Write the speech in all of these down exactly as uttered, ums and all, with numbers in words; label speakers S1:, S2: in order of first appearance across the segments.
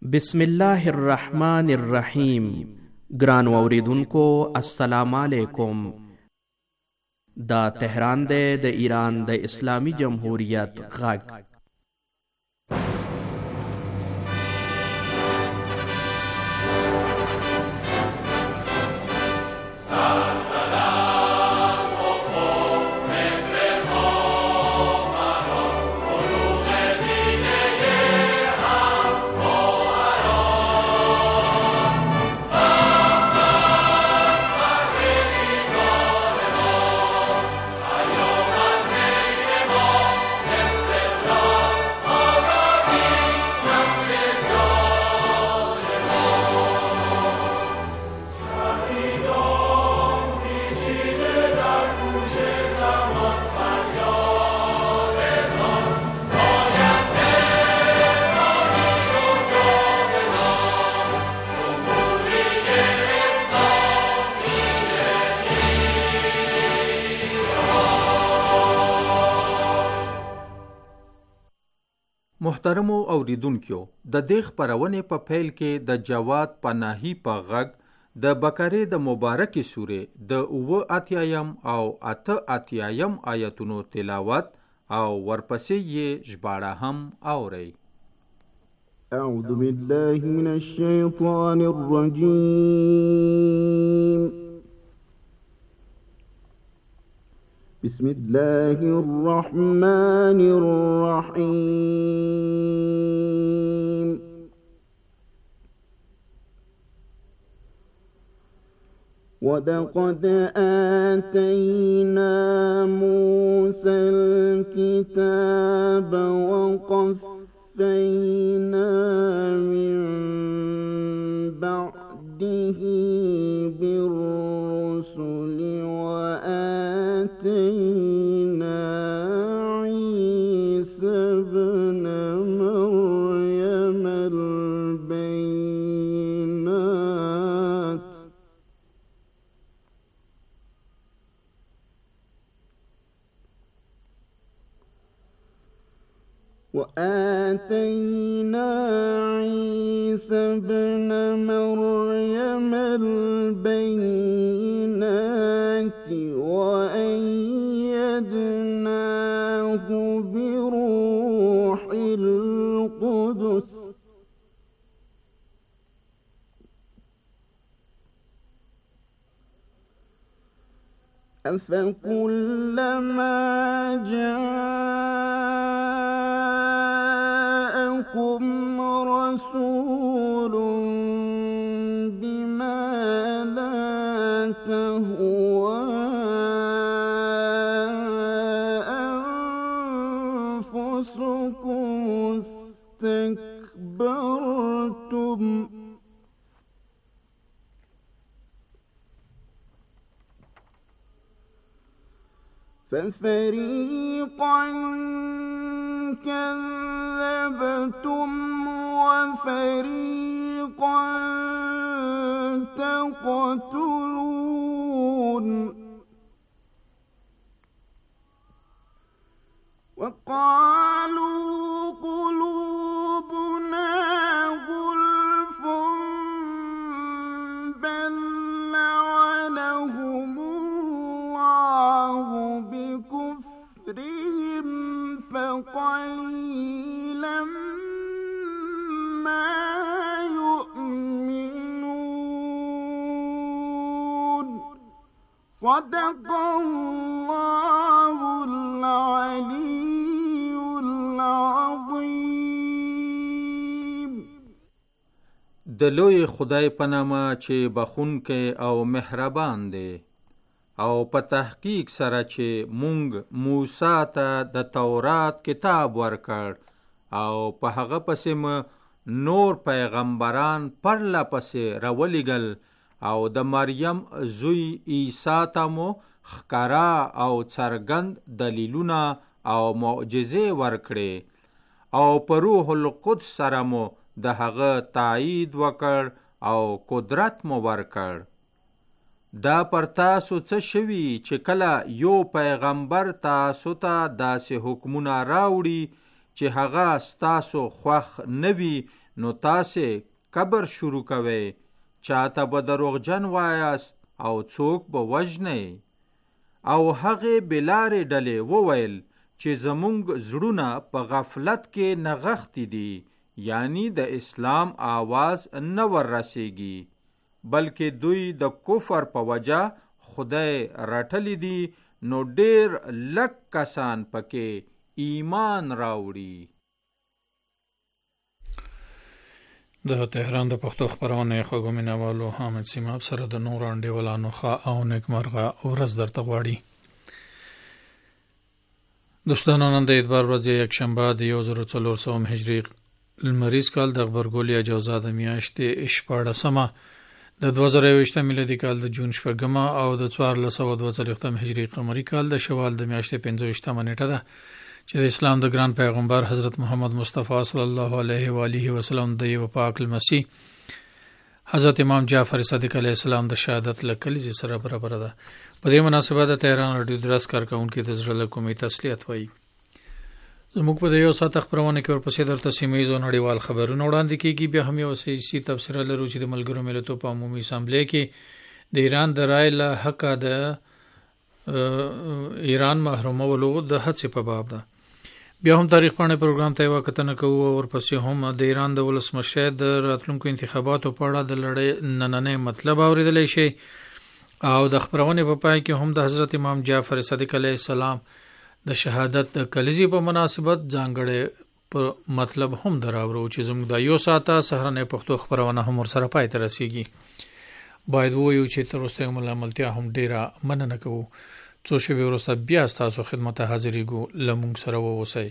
S1: بسم الله الرحمن الرحیم. ګرانو اوریدونکو السلام علیکم. دا تهران دی د ایران د اسلامی جمهوریت غږ.
S2: محترمو اوریدونکو، د دې خپرونې په پیل کې د جواد پناهي په غږ د بقرې د مبارکې سورې د اووه اتیایم او اته اتیایم آیتونو تلاوت او ورپسې یې ژباړه هم اورئ.
S3: اعوذ بالله من الشیطان الرجیم. بسم الله الرحمن الرحيم. ولقد آتينا موسى الكتاب وقفينا من بعده بالرسل وآتينا عيسى ابن مريم البينات وآتينا عيسى ابن مريم البينات وأيدناه بروح القدس أفكلما جاءكم رسول بما لا تهوى أنفسكم استكبرتم ففريقا كذبتم وفريقا تقتلون. وقالوا قلوبنا غلف بل لعنهم الله بكفرهم فقليلا ما يؤمنون. صدق الله العلي العظيم.
S2: د لوی خدای په نامه چې بخونکی او مهربان دی، او په تحقیق سره چې مونږ موسی ته د تورات کتاب ورکړ او په هغه پسې م نور پیغمبران پرله پسې راولېږل او د مریم زوی عیسی ته مو ښکاره او څرګند دلیلونه او معجزې ورکړې او په روح القدس سره مو د هغه تایید وکړ او قدرت مو ورکړ. دا پر تاسو څه شوي چې کله یو پیغمبر تاسو ته داسې حکمونه راوړي چې هغه ستاسو خوښ نه وي، نو تاسې کبر شروع کوئ، چاته به دروغجن وایاست او څوک به وژنئ. او هغې بلارې ډلې وویل چې زمونږ زړونه په غفلت کې نغښتي دي، یعنی د اسلام آواز نه ور رسیږي، بلکې دوی د کفر په وجه خدای رټلی دي، نو ډیر لږ کسان پکې ایمان راوړي.
S4: د تهران د پښتو خپرونې خوږو مینوالو حامد سیماب سره د نور انډیوالانو ښه او نیکمرغه ورځ درته غواړي. دوستانو، نن د اتوار ورځ یکشنبه د یو زر څلور سوه هجري لمریز کال د غبرګولي اجازه د میاشتې شپاړسمه د دوه زره یوویشتم میلادي کال د جون شپږمه او د څوارلس سوه دوه څلوېښتم هجري قمري کال د شوال د میاشتې پنځه ویشتمه نیټه ده چې د اسلام د ګران پیغمبر حضرت محمد مصطفی صلی الله علیه و آله وسلم د یو پاک المسیح حضرت امام جعفر صادق علیه السلام د شهادت له کلیزې سره برابر ده. په دې مناسبت د تهران راډیو درس کارکونکو د زړه له کومې تسلیت وایي. زموږ په یو ساعت خبرونه کې ورپسې درته سیمه ییز او نړیوال خبرونه وړاندې کیږي. بیا هم یو سیاسي تبصره لرو چې د ملګرو ملتونو په عمومي اسامبلې کې د ایران د رای له حق د ایران محرومولو د هڅې په باب ده. بیا هم تاریخ پاڼې پروګرام ته یو کتنه کوو او ورپسې هم د ایران د ولسمشر د راتلونکو انتخاباتو په اړه د لړۍ نننې مطلب اوریدلی شي او د خبرونې په پای کې هم د حضرت امام جعفر صادق علیه السلام د شهادت د کلیزې په مناسبت ځانګړی پر مطلب هم دراوړو چې زموږ د یو ساعته سهارنۍ پښتو خبرونه هم ورسره پای ته رسیږي. باید ووایو چې تر اوسه یې ملامتیا هم ډیره مننه کوو. څو شېبې وروسته بیا ستاسو خدمت ته حاضرېږو. له موږ سره واوسئ.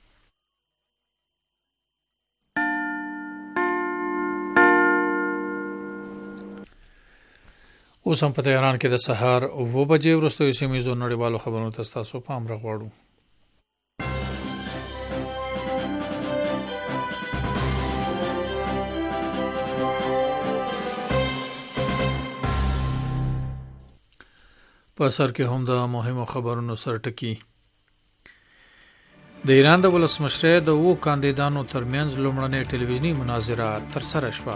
S4: اوس هم په تهران کې د سهار اوه بجې وروستیو سیمهیزو نړیوالو خبرونو ته ستاسو پام راغواړو. په سر کې هم د مهمو خبرونو سرټکی. د ایران د ولسمشر د وو کاندیدانو ترمنځ لومړنۍ ټلویزیونی مناظره ترسره شوه.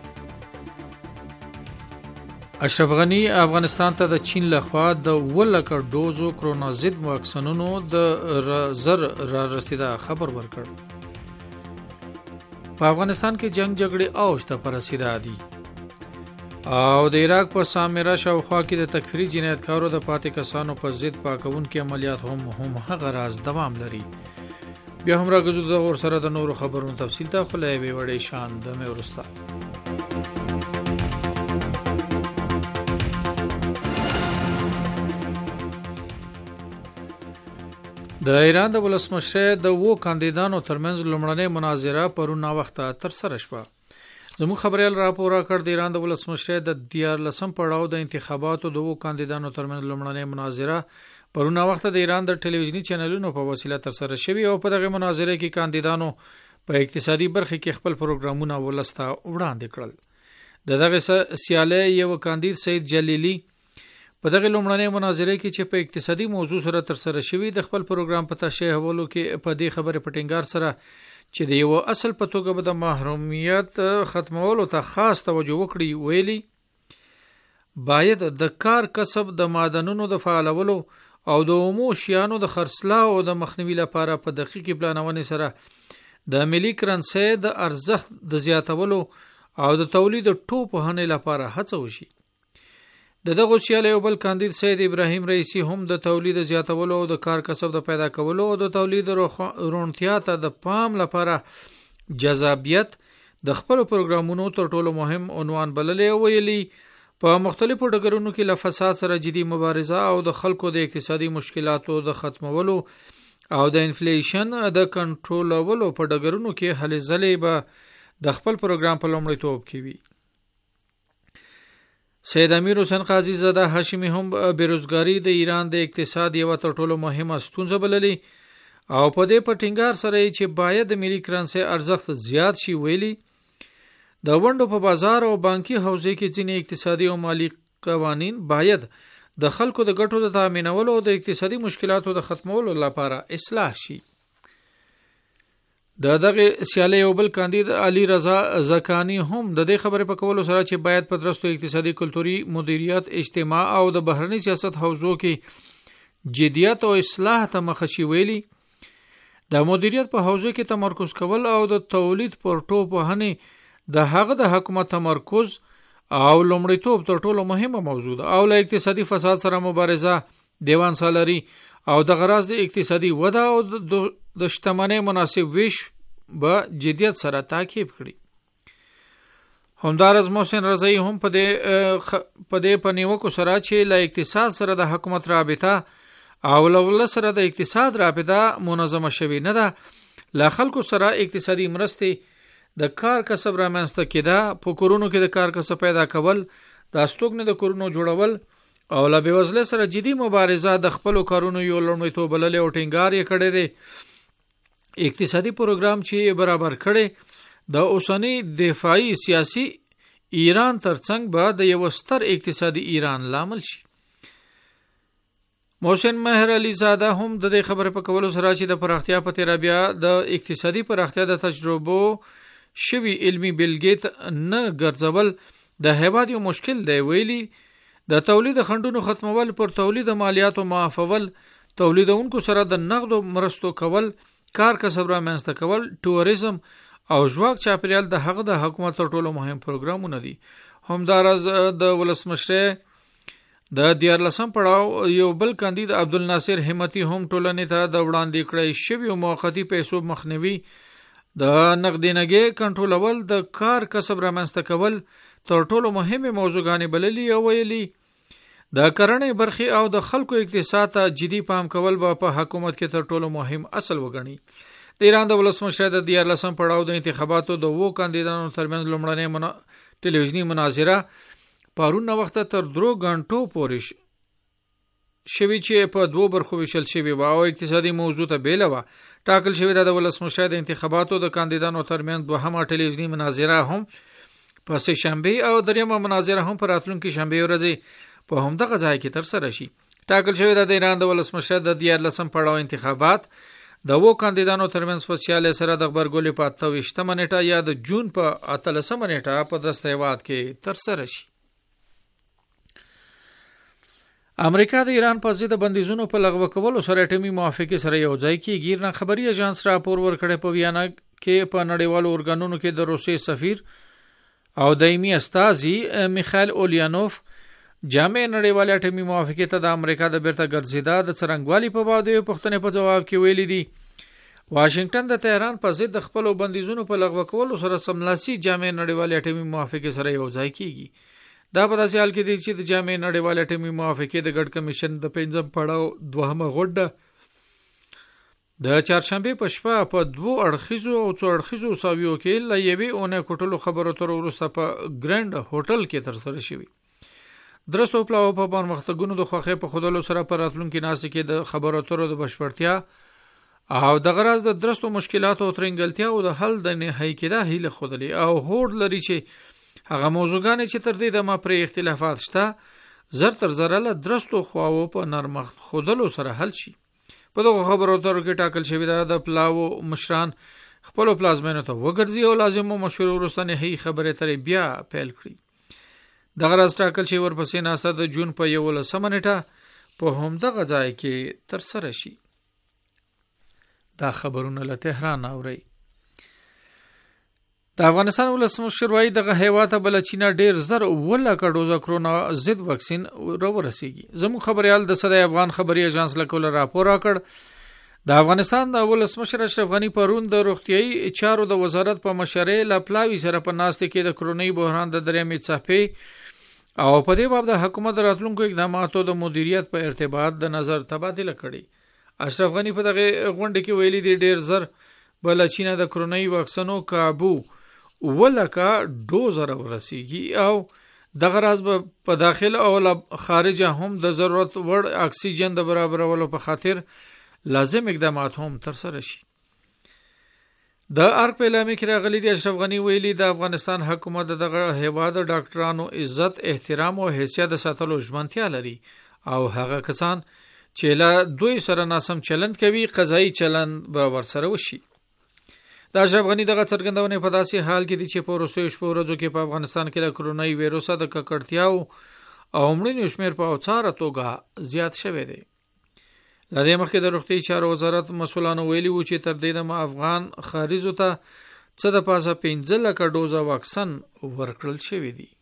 S4: اشرف غنی افغانستان ته د چین لخوا د ولکه ډوزو کرونا ضد واکسینونو د زر را رسیدا خبر ورکړ. په افغانستان کې جنگ جګړې اوج ته رسیدا دي او د عراق په سامره شاوخوا کې د تکفیري جنایتکارو د پاتې کسانو په ضد پاکونکي عملیات هم هم هغه راز دوام لري. بیا هم راګرځو د اور سره د نورو خبرونو تفصیل ته خلای به وړي شان د مې ورستا. د ایران د ولسمشر د وو کاندیدانو ترمنځ لومړنۍ مناظره پرون وخت ترسره شوه. زموږ خبريال راپور کړ د ایران د ولسمشر د دیارلسم پړاو د انتخاباتو د وو کاندیدانو ترمنځ لومړنۍ مناظره پرون وخت د ایران د ټلویزیونی چینلونو په وسیله ترسره شوې او په دغه مناظره کې کاندیدانو په اقتصادي برخه کې خپل پروګرامونه ولسته وړاندې کړل. د دغه سیاله یو کاندید سید جلیلی په دغه لومړنۍ مناظره کې چې په اقتصادي موضوع سره ترسره شوې د خپل پروګرام په تشریحولو کې په دې خبره پټینګار سره چې د یو اصل په توګه به د محرومیت ختمولو ته خاص توجه وکړي ویلي باید د کار کسب د معدنونو د فعالولو او د عمومي شیانو د خرڅلاو او د مخنیوي لپاره په دقیق پلانونې سره د ملي کرنسي د ارزښت د زیاتولو او د تولید ټوپ هنې لپاره هڅه وشي. د دغه سیاله یو بل کاندید سید ابراهیم رئیسی هم د تولید زیاتولو او د کار کسب د پیدا کولو او د تولید رونتیا ته د پام لپاره جذابیت د خپل پروګرامونو تر ټولو مهم عنوان بللی ویلي په مختلفو ډګرونو کې له فساد سره جدي مبارزه او د خلکو د اقتصادي مشکلاتو د ختمولو او د انفلیشن د کنټرولولو په ډګرونو کې هلې ځلې به د خپل پروګرام په لومړیتوب کې وي. سید امیر حسین قاضی زاده هاشمی هم بیروزګاری د ایران د اقتصاد یو تر ټولو مهمه ستونزه بللی او په دې پټینګار سره چې باید د ملي کرنسي ارزښت زیات شي ویلي د ونډو په بازار او بانکي حوزې کې ځینې اقتصادي او مالی قوانین باید د خلکو د ګټو د تامینولو او د اقتصادي مشکلاتو د ختمولو لپاره اصلاح شي. د دغه سیالي یو بل کاندید علي رضا زکانی هم د دې خبرې په کولو سره چې باید په درستو اقتصادي کلتوري مدیریت اجتماع او د بهرني سیاست حوزو کې جديت او اصلاح ته مخشي ویلي د مدیریت په حوزه کې تمرکز کول او د تولید پر ټوپ وهنې د هغه د حکومت تمرکز او لومړیتوب تر ټولو مهمه موضوع ده او له اقتصادي فساد سره مبارزه دیوان سالاري او د غراض د اقتصادي وده او د شتمنۍ مناسب ویش به جديت سره تعقیب کړي همدارز محسن رضایی هم په دې په دې پنیوکو سره چې له اقتصاد سره د حکومت رابطه او له سره د اقتصاد رابطه منظمه شوی نه ده له خلکو سره اقتصادي مرستې د کار کسب رامنځته کېده په کورونو کې د کار کسب پیدا کول د استوګنې د کورونو جوړول او له بېوزلۍ سره جدي مبارزه د خپل کارونو یو لومړیتوب بللی او ټینګار یې کړی دی اقتصادي پروګرام چې برابر کړي د اوسنی دفاعي سیاسي ایران ترڅنګ به د یو ستر اقتصادي ایران لامل شي محسن مهر علي زاده هم د دې خبرې په کولو سره چې د پراختیا په تیر بیا د اقتصادي پراختیا د تجربو شوی علمي بلګیت نه ګرځول د هیواد یو مشکل دی ویلي د تولید خندونو ختمول پر تولید مالیاتو معافول تولیدونکو سره د نقدو مرستو کول کار کسب را منځته کول ټوریزم او ژواک چاپیریال د هغه د حکومت تر ټولو مهم پروګرامونه دي همدارز د ولسمشر د دیارلسم پړاو یو بل کاندید عبدالناصر همتی هم ټولنې ته د وړاندې کړی شوی موقتی پیسو مخنیوي د نقدینګي کنټرولول د کار کسب را منځته کول تر ټولو مهمه موضوعګانې بللي او ویلي د کرنې برخي او د خلکو اقتصاد ته جدي پام کول به په حکومت کې تر ټولو مهم اصل وګڼي د ایران د ولسمشر د دیارلسم پړاو د انتخاباتو د وو کاندیدانو ترمنځ لومړنۍ منا... ټلویزیونی مناظره پرون وخت تر درو غنټو پورې شوی چې په دوه برخو ویشل شوی و او اقتصادي موضوع ته بیلوه ټاکل شوی د ولسمشر د انتخاباتو د کاندیدانو ترمنځ دوهمه ټلویزیونی مناظره هم په سه شنبه او دریمه مناظره هم پر راتلونکي شنبه ورځ په همدغه ځای کې تر سره شي ټاکل شوی د ایران د ولسمشر د دیارلسم پړاو انتخابات د وو کاندیدانو ترمنځ په سیاله سره د خبرګولې په اته ویشتمه نیټه یا د جون په اتلسمه نیټه په درسته هیواد کې تر سره شي امریکا د ایران په ضد بندیزونو په لغوه کولو سره اټومي موافقه سره یو ځای کیږي نه خبري اژانس راپور ورکړی په ویانا کې په نړیوالو اورګانونو کې د روسي سفیر او دایمي استازي میخائیل اولیانوف جامع نړیوال اټومي موافقه ته د امریکا د بیرته ګرځیدا د څرنګوالي په باب د پښتنې په جواب کې ویلي دي واشنگټن د تهران په ضد د خپل بندیزونو په لغوه کولو سره سملاسي جامع نړیوال اټومي موافقه سره یو ځای کیږي دا په داسې حال کې دي چې د جامع نړیوال اټومي موافقه د ګډ کمیشن د پنځم پړاو دوهمه غونډه د چهارشنبه په شپه په دوه اړخیزو او څو اړخیزو ساویو کې ل یوې اونې کوټلو خبرو تر وروسته په ګرند هوټل کې تر سره شوی درستو پلاو په پرمختګونو د خوخه په خودلو سره پر راتلونکي ناس کې د خبرو اترو د بشپړتیا او د غرض د درستو مشکلاتو او ترنګلتیا او د حل د نهایی کېده هیله خودلی او هوډ لري چې هغه موضوعګان چې تر دې د ما پر اختلافات شته زر تر زر له درستو خواو په نرمخت خودلو سره حل شي په دغه خبرو اترو کې ټاکل شوی د پلاو مشران خپل پلازمینو ته وګرځي او لازمو مشورو وروسته نهایی خبره تر بیا پیل کړي دغه راز ټاکل شوی ورپسې ناسه د جون په یولسمه نیټه په همدغه ځای کې تر سره شي دا خبرونه له تهران اوري د افغانستان ولسمشر وايي دغه هیواته بل چینه ډیر زر ولا کډوزه کرونا ضد واکسین راورسیږي زموږ خبريال د صدای افغان خبري اژانس لکول راپور راکړ د افغانستان د ولسمشر اشرف غنی پرون د روغتيایي چارو د وزارت په مشرۍ لا پلاوی سره په ناست کې د کرونی بحران د درېمې څپې او په دې باب د حکومت راتلونکو اقداماتو د مدیریت په ارتباط د نظر تبادله کړي اشرف غنی په دغه غونډه کې ویلي دی ډیر زر بل چینه د کرونی واکسینو کابو ولکه ډوز راورسیږي او دغه راز په داخل او خارجه هم د ضرورت وړ اکسیجن د برابرولو په خاطر لازم اقدامات هم تر سره شي د ارګ په اعلامیه کې راغلي دی اشرف غنی ویلي د افغانستان حکومت دغه هیواد ډاکټرانو عزت احترام او حیثیت ساتلو ژمنتیا لري او هغه کسان چې له دوی سره ناسم چلند کوي قضایي چلند به ورسره وشي د اشرف غنی دغه څرګندونه په داسې حال کې دي چې په وروستیو شپو ورځو کې په افغانستان کې د کورونای وایروس د ککړتیاو او مړینو شمیر په اوڅاره توګه زیات شوی دی. لدې مخکې د روغتي چارو وزارت مسولانو ویلي وو چې تر دې دمه افغان خارجو ته څه د پاسه پنځه لکه ډوزه واکسن ورکړل شوی دی.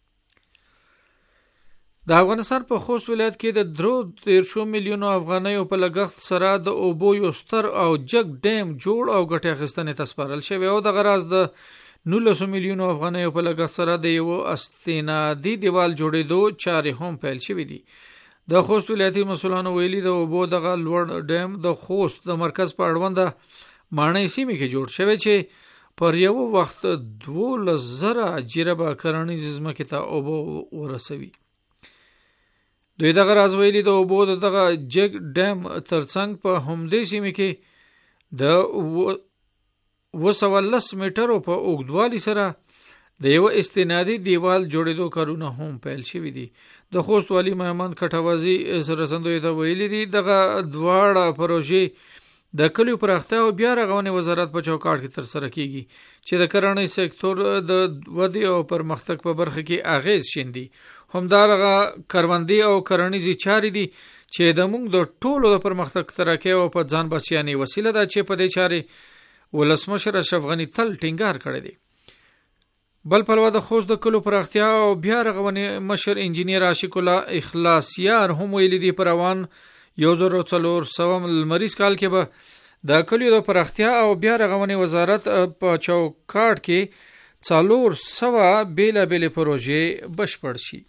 S4: د افغانستان په خوست ولایت کې د درو دیرشو میلیونو افغانیو په لګښت سره د اوبو یو ستر او جګ ډیم جوړ او ګټه اخیستنې ته سپارل شوی او د غراز د نولس میلیونو افغانیو په لګښت سره د یو استنادي دیوال جوړېدو چارې هم پیل شوې دي. د خوست ولایتي مسولانو ویلي د اوبو دغه لوړ ډیم د خوست د مرکز په اړوند ماڼۍ سیمې کې جوړ شوی چې پر یو وخت دولس زره جریبه کرنیزې ځمکې ته اوبه ورسوي. دوی دغه راز ویلي د اوبو دغه جګ ډیم ترڅنګ په همدې سیمې کې د اوه سوه لس میټرو په اوږدوالي سره د یو استنادي دیوال جوړېدو کارونه هم پیل شوي دي. د خوست والي محمد کټوازي سره سندوی ته ویلي دي دغه دواړه پروژې د کلیو پراختیا او بیا رغونې وزارت په چوکاټ کې ترسره کیږي چې د کرنې سکتور د ودې او پرمختګ په برخه کې اغیز شیندي. همدارغه کروندې او کرنیزې چارې دي چې د موږ د ټولو د پرمختګ ترکه او په ځان بسیانې وسیله ده چې په دې چارې ولسمشر اشرف غنی تل ټینګار کړی دی. بل پلوه د خوست د کلو پراختیا او بیا رغونې مشر انجینیر عاشق الله اخلاصیار هم ویلي دي پر روان یو زر څلور سوه لمریز کال کې به د کلیو د پراختیا او بیا رغونې وزارت په چوکاټ کې څلور سوه بیلابېلې پروژې بشپړ شي.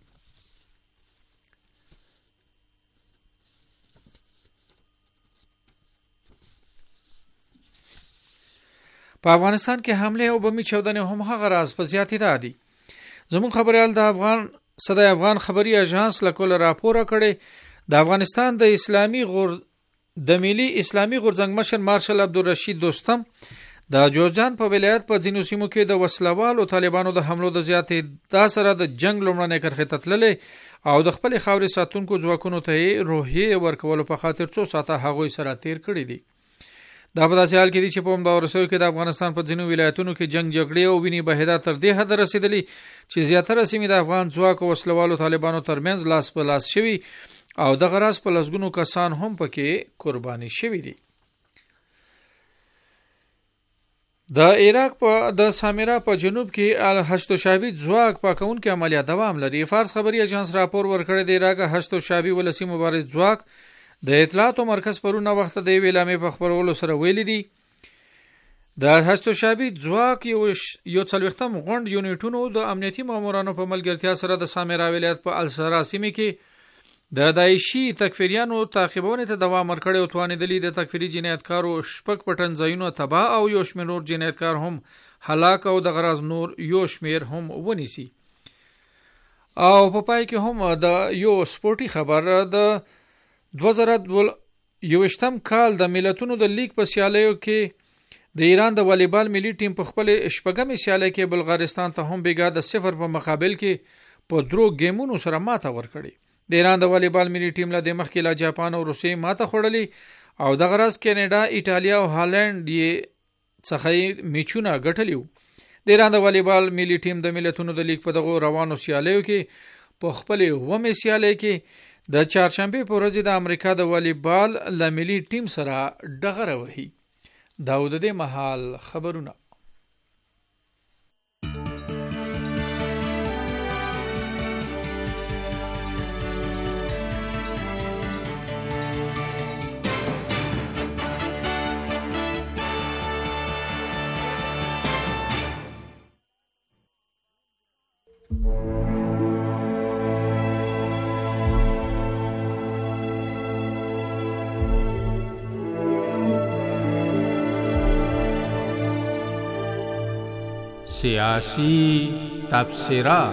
S4: په افغانستان کې حمله او بمي چاودنې هم هغه راز په زیاتېدا دي. زموږ خبريال د افغان صدای افغان خبري اژانس لکول راپور کړي د افغانستان د اسلامي غور د ملي اسلامي غورځنګ مشر مارشل عبدالرشید دوستم د جوزجان په ولایت په ځینو سیمو کې د وسلوالو طالبانو د حملو د زیاتې دا سره د جنگ لومړنۍ کرښې ته تللې او د خپل خاورې ساتونکو ځواکونو ته روحیې ورکولو په خاطر څو ساعته هغوی سره تیر کړي دي. دا په داسې حال کې دي چې په همدا ورسوي کې د افغانستان په ځینو ولایتونو کې جنگ جګړې او وینې بهیدا تر دې حد رسیدلې چې زیاتره سیمې د افغان ځواک او وسلوالو طالبانو ترمنځ لاس په لاس شوي او د غراس په لسګونو کسان هم پکې قرباني شوي دي. د عراق په د سامرا په جنوب کې الحشد شعبي ځواک پاکونکو عملیات دوام لري. فارس خبري اژانس راپور ورکړی دی عراق حشد شعبي ولسی مبارز ځواک د اطلاعاتو مرکز پرونه وخت د ویلامې په خبرولو سره ویلي دي د حشد شعبي ځواک یو یو څلوختم غونډ یونټونو د امنیتي مامورانو په ملګرتیا سره د سامرا ولایت په السرا سیمه کې د داعشي تکفیریانو تعقیبونه ته دوام ورکړی او توانیدلی د تکفیری جنایتکارو شپږ پټن ځایونو تباہ او یو شمېر نور جنایتکار هم هلاک او د غراز نور یو شمېر هم ونیسي. او په پای کې هم د یو سپورتي خبر د دوه زره یوویشتم کال د ملتونو د لیگ په سیالیو کې د ایران د والیبال ملي ټیم په خپل شپږمې سیالۍ کې بلغارستان ته هم بیګا د صفر په مقابل کې په درو گیمونو سره ماته ورکړي. د ایران د والیبال ملي ټیم له د مخکې له جاپان او روسیې ماته خوړلې او د غرض کینیډا، ایټالیا او هالند یې څخه میچونه ګټلیو. د ایران د والیبال ملي ټیم د ملتونو د لیگ په دغه روانو سیالیو کې په خپل ومه سیالۍ کې د چهارشنبه په ورځ د امریکا د والیبال ل ملي ټیم سره ډغره وهي. داود د محل خبرونه.
S2: سیاسی تبصرات.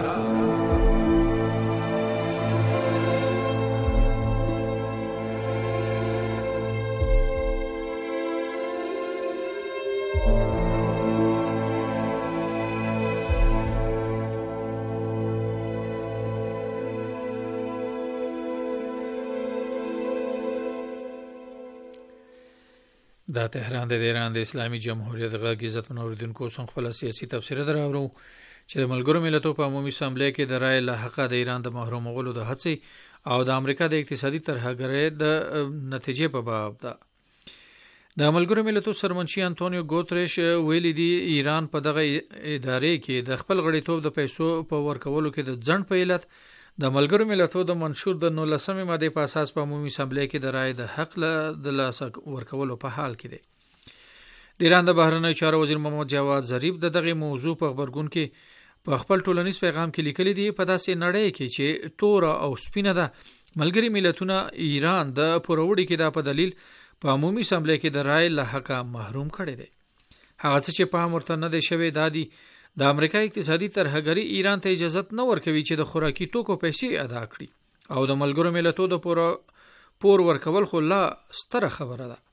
S4: دا تهران د ایران د اسلامي جمهوریت غږ عزت منوریدونکو څنګه خپل سیاسي تفسیر دراوړو چې د ملګرو ملتونو په عمومي اسمبلی کې د رای له حق د ایران د محرومولو د هڅې او د امریکا د اقتصادي ترهګرۍ د نتیجې په باب ده. د ملګرو ملتونو سرمنشي انټونیو ګوتریش ویلي دی ایران په دغه ادارې کې د خپل غړیتوب د پیسو په ورکولو کې د ځنډ په علت د ملګرو ملتونو د منشور د نولسمې ماده په اساس په عمومي اسمبلی کې د رای د حق له د لاس ورکولو په حال کې دی. د ایران د بهرنیو چارو وزیر محمد جواد ظریف د دغه موضوع په خبرګون کې په خپل ټولنیز پیغام کې لیکلي دی په داسې نړۍ کې چې تور او سپینه ده ملګری ملتونه ایران د پوروړي کې د په دلیل په عمومي اسمبلی کې د رای له حق محروم کړي دي. هغه څه چې په امر نه دی شوی دادی د امریکا اقتصادي ترهګری ایران ته اجازه نه ورکوي چې د خوراکي توکو پیسې ادا کړي او د ملګرو ملتونو د پور پور ورکول خو لا ستره خبره ده.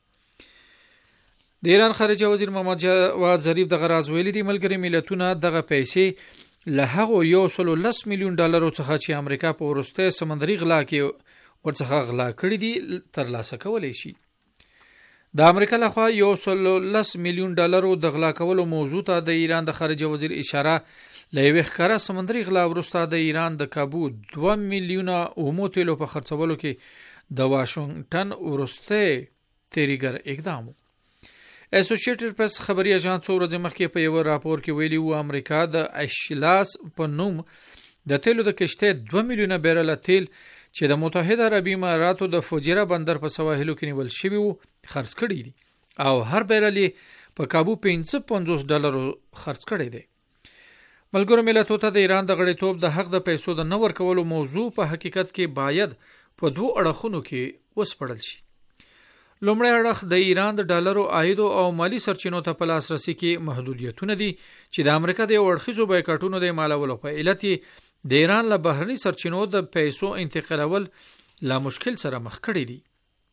S4: د ایران خارجه وزیر محمد جواد ظریف د غراز ویلي دی ملګری ملتونه دغه پیسې له هغه یو سل لس میلیون ډالر څخه چې امریکا په ورسته سمندري غلا کې ورڅخه غلا کړی دي ترلاسه کولای شي. د امریکا لخوا یو سل لس میلیون ډالر د غلا کولو موضوع ته د ایران د خارجه وزیر اشاره لوي ښکارا سمندري غلا ورسته د ایران د کابو دوه میلیونه اومو تیلو په خرڅولو کې د واشنگټن ورسته تریګر اقدام. اسوسییټډ پریس خبري اژانس ورځ مخکې په یو راپور کې ویلي و امریکا د اشلاس په نوم د تیلو د کشته دوه میلیونه بیرل تیل چې د متحده عربی اماراتو د فجیره بندر په سواحلو کې نیول شوی وو خرڅ کړی دي او هر بیرل په کابو پنځه پنځوس ډالر خرڅ کړی دی. ملګرو ملتونو ته د ایران د غړیتوب د حق د پیسو د نه ورکولو موضوع په حقیقت کې باید په دوه اړخونو کې وسپړل شي. لومړی اړخ د ایران د ډالرو عاید او مالی سرچینو ته په لاسرسي کې محدودیتونه دي چې د امریکا د اړخیزو بایکاټونو د مالولو په علت د ایران له بهرني سرچینو د پیسو انتقالول لا مشکل سره مخ کړی دي.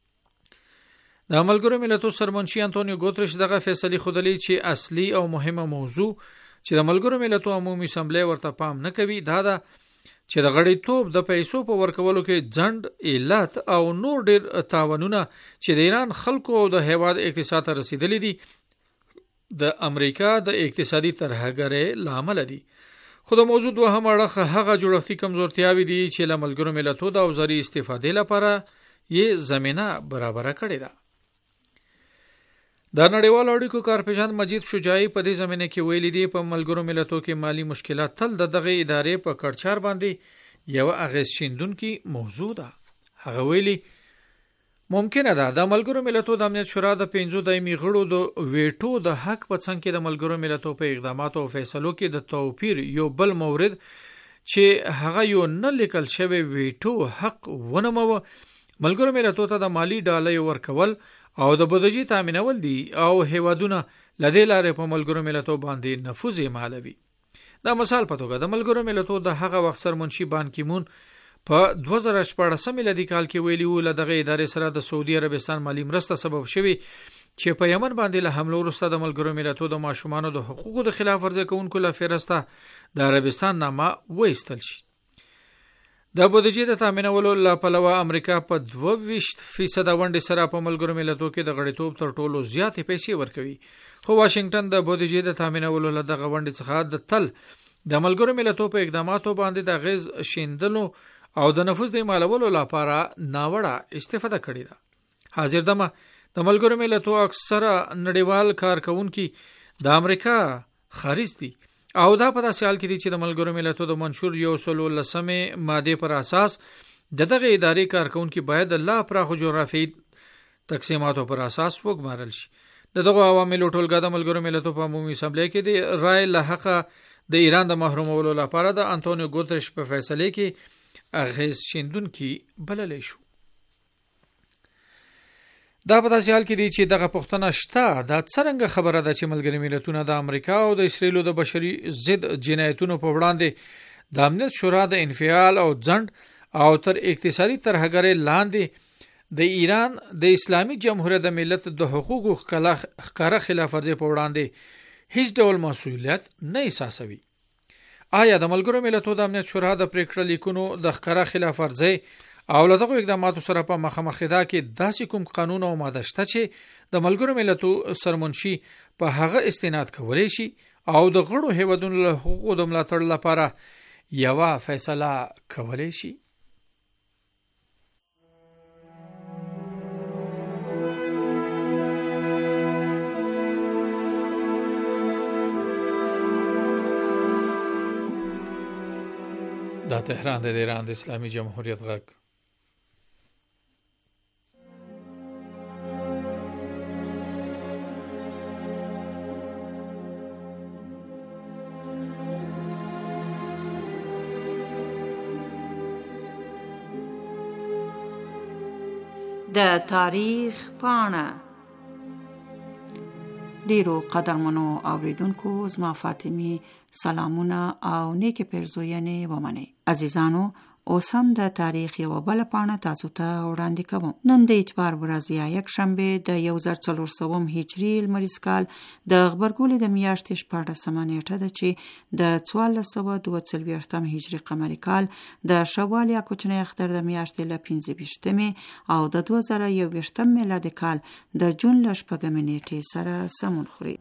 S4: د ملګرو ملتونو سرمنشي انټونیو ګوتریش دغه فیصله خودلی چې اصلي او مهمه موضوع چې د ملګرو ملتونو عمومي اسمبلی ورته پام نه کوي دا ده چې د غړیتوب د پیسو په ورکولو کې ځنډ علت او نور ډیر تاوانونه چې د ایران خلکو او د هیواد اقتصاد ته رسیدلي دي د امریکا د اقتصادي ترهګرۍ لامل دي. خو د موضوع دوهم اړخ هغه جوړښتي کمزورتیاوې دي چې له ملګرو ملتونو د اوزاري استفادې لپاره یې زمينه برابر کړې ده. د نړیوالو اړیکو کارپېژن مجید شجاعي په دې زمينه کې ویلي دی په ملګرو ملتونو کې مالی مشکلات تل د دغه ادارې په کړچار باندې یو اغیز شیندونکي موضوع ده. هغه ویلي ممکنه ده د ملګرو ملتونو د امنیت شورا د پنځو دایمي غړو د ویټو د حق په څنګ کې د ملګرو ملتونو په اقداماتو او فیصلو کې د توپیر یو بل مورد چې هغه یو نه لیکل شوی ویټو حق ونمو ملګرو ملتونو ته د مالی ډالۍ ورکول او د بودیجې تامینول دي او هیوادونه لدې لارې په ملګرو ملتونو باندې نفوذ مالوي. دا مثال په توګه د ملګرو ملتونو د هغه وخت سرمنشي بان کیمون په دوه زره شپږ میلادي کال کې ویلي و لدغه ادارې سره د سعودي عربستان مالی مرسته سبب شوی چې په یمن باندې له حمله وروسته د ملګرو ملتونو د ماشومانو د حقوقو د خلاف ورزي کوونکو له فهرسته د عربستان نامه وایستل شي. د بودیجې د تامینولو لپاره امریکا په دوه ویشت فیصد ونډې سره په ملګرو ملتونو کې د غړیتوب تر ټولو زیاتې پیسې ورکوي. خو واشنگټن د بودیجې د تامینولو له دغه ونډې څخه د تل د ملګرو ملتونو په اقداماتو باندې د غیز شیندلو او د نفوذ د مالولو لپاره ناوړه استفاده کړې ده. حاضر دمه د ملګرو ملتونو اکثره نړیوال کارکونکي د امریکا خارج دي او دا په داسې حال کې دي چې د ملګرو ملتونو د منشور یو سل لسمې ماده پر اساس د دغه ادارې کارکونکي باید د لا پراخو جغرافیایي تقسیماتو پر اساس وګمارل شي. د دغه عواملو ټولګه د ملګرو ملتونو په عمومي اسمبلی کې د رای له حق د ایران د محرومولو لپاره د انټونیو ګوتریش په فیصله کې اغیز شیندونکي بللی شو. دا په داسې حال کې دی چې دغه پوښتنه شته دا څرنګه خبره ده چې ملګري ملتونه د امریکا او د اسرایل د بشري ضد جنایتونو په وړاندې د امنیت شورا د انفعال او ځنډ او تر اقتصادي ترهګرۍ لاندې د ایران د اسلامي جمهوریت د ملت د حقوقو ښکاره خلاف ورزي په وړاندې هیڅ ډول مسؤلیت نه احساسوي. آیا د ملګرو ملتونو د امنیت شورا د پریکړه لیکونو د ښکاره خلاف ورزي او له دغه اقداماتو سره په مخامخېدا کې داسې کوم قانون او ماده شته چې د ملګرو ملتو سرمنشي په هغه استناد کولی شي او د غړو هیوادونو له حقوقو د ملاتړ لپاره یوه فیصله کولی شي. دا تهران د ایران د اسلامي جمهوریت غږ.
S5: د تاریخ پاڼه. ډیرو قدرمنو اوریدونکو زما فاطمی سلامونه او نیک پیرزوینې ومنئ. عزیزانو اوس هم د تاریخ یو بل پاڼه تاسو ته وړاندې کوم. نن د اتوار ورځ یا یک شنبه د یو زر څلور سوه هجري لمریز کال د غبرګولې د میاشتې شپاړسمه نیټه ده چې د څوارلس سوه دوه څلوېښتم هجري قمري کال د شوال یا کوچنی اختر د میاشتې له پنځه ویشتمې او د دوه زره یو ویشتم میلادي کال د جون له شپږمې نیټې سره سمون خوري.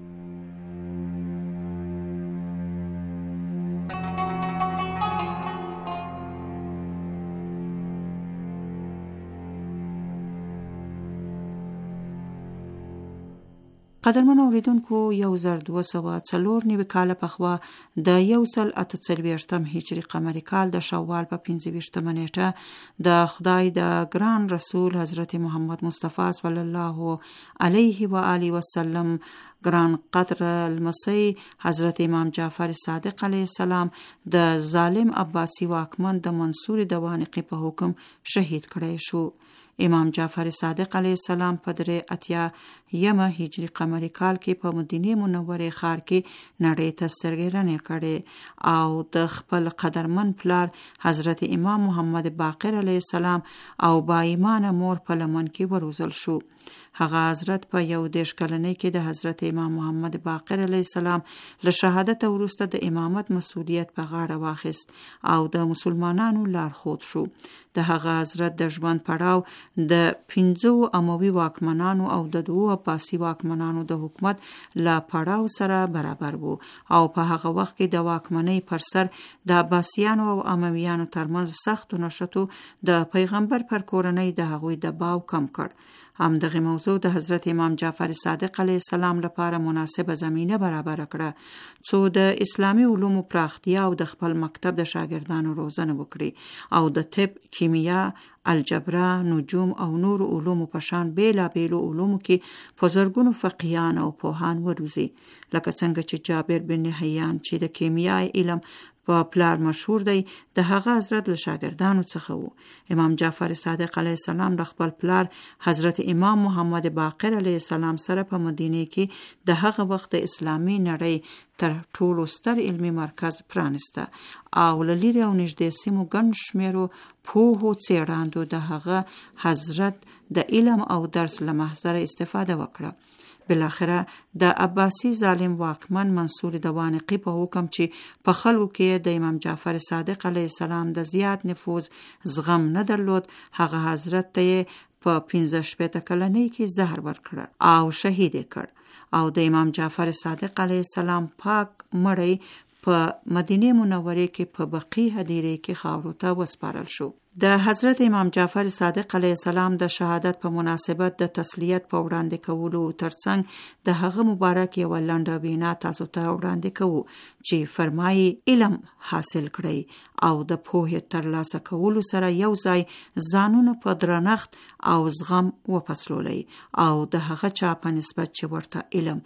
S5: قدرمن اوریدونکو یو زر دوه سوه څلور نوي کاله پخوا د یو سل اته څلوېښتم هجري قمري کال د شوال په پنځه ویشتمه نیټه د خدای د ګران رسول حضرت محمد مصطفی صلی الله علیه و آله وسلم ګران قدر المسی حضرت امام جعفر صادق علیه السلام د ظالم عباسی واکمن د منصور دوانقی په حکم شهید کړی شو. امام جعفر صادق علیه السلام په درې اتیا یمه هجری قمری کال کې په مدینه منوره ښار کې نړۍ ته سترګې رڼې کړې او د خپل قدرمن پلار حضرت امام محمد باقر علیه السلام او با ایمانه مور په لمن کې وروزل شو. هغه حضرت په یو دیش کلنۍ کې د حضرت امام محمد باقر علیه السلام له شهادت وروسته د امامت مسؤلیت په غاړه واخیست او د مسلمانانو لارښود شو. د هغه حضرت د ژوند پړاو د پنځو اموي واکمنانو او د دوو عباسي واکمنانو د حکومت له پړاو سره برابر وو او په هغه وخت کې د واکمنۍ پر سر د عباسیانو او امویانو ترمنځ سختو نښتو د پیغمبر پر کورنۍ د هغوی دباو کم کړ. هم دغه موضوع د حضرت امام جعفر صادق علیه السلام لپاره مناسبه زمینه برابر کړه څو د اسلامی علومو پراختیا او د خپل مکتب د شاګردانو روزنه وکړي او د طب، کیمیا، الجبرا، نجوم او نور علومو په شان بیلا بیلو علومو کې په زرګونو فقیهان او پوهان وروزي لکه څنګه چې جابر بن حیان چې د کیمیا علم په پلار مشهور دی د هغه حضرت له شاګردانو څخه وو. امام جعفر صادق علیه السلام د خپل پلار حضرت امام محمد باقر علیه السلام سره په مدینه کې د هغه وخت د اسلامي نړۍ تر ټولو ستر علمي مرکز پرانسته او له لرې او نږدې سیمو ګڼ شمېرو پوهو څېړندو د هغه حضرت د علم او درس له محضره استفاده وکړه. بالاخره د عباسی ظالم واکمن منصور دوانقی په حکم چې په خلکو کې د امام جعفر صادق علیه السلام د زیات نفوذ زغم نه درلود، هغه حضرت ته په پنځه شپېته کلنۍ کې زهر ورکړ او شهید کړ او د امام جعفر صادق علیه السلام پاک مړی په مدینه منوره کې په بقیع هدیره کې خاورو ته وسپارل شو. د حضرت امام جعفر صادق علیه السلام د شهادت په مناسبت د تسلیت په وړاندې کولو ترڅنګ د هغه مبارک یو لنډه وینا تاسو ته وړاندې کوو چې فرمایي علم حاصل کړئ او د پوهې ترلاسه کولو سره یو ځای ځانونه په درنښت او زغم وپسلولئ او د هغه چا په نسبت چې ورته علم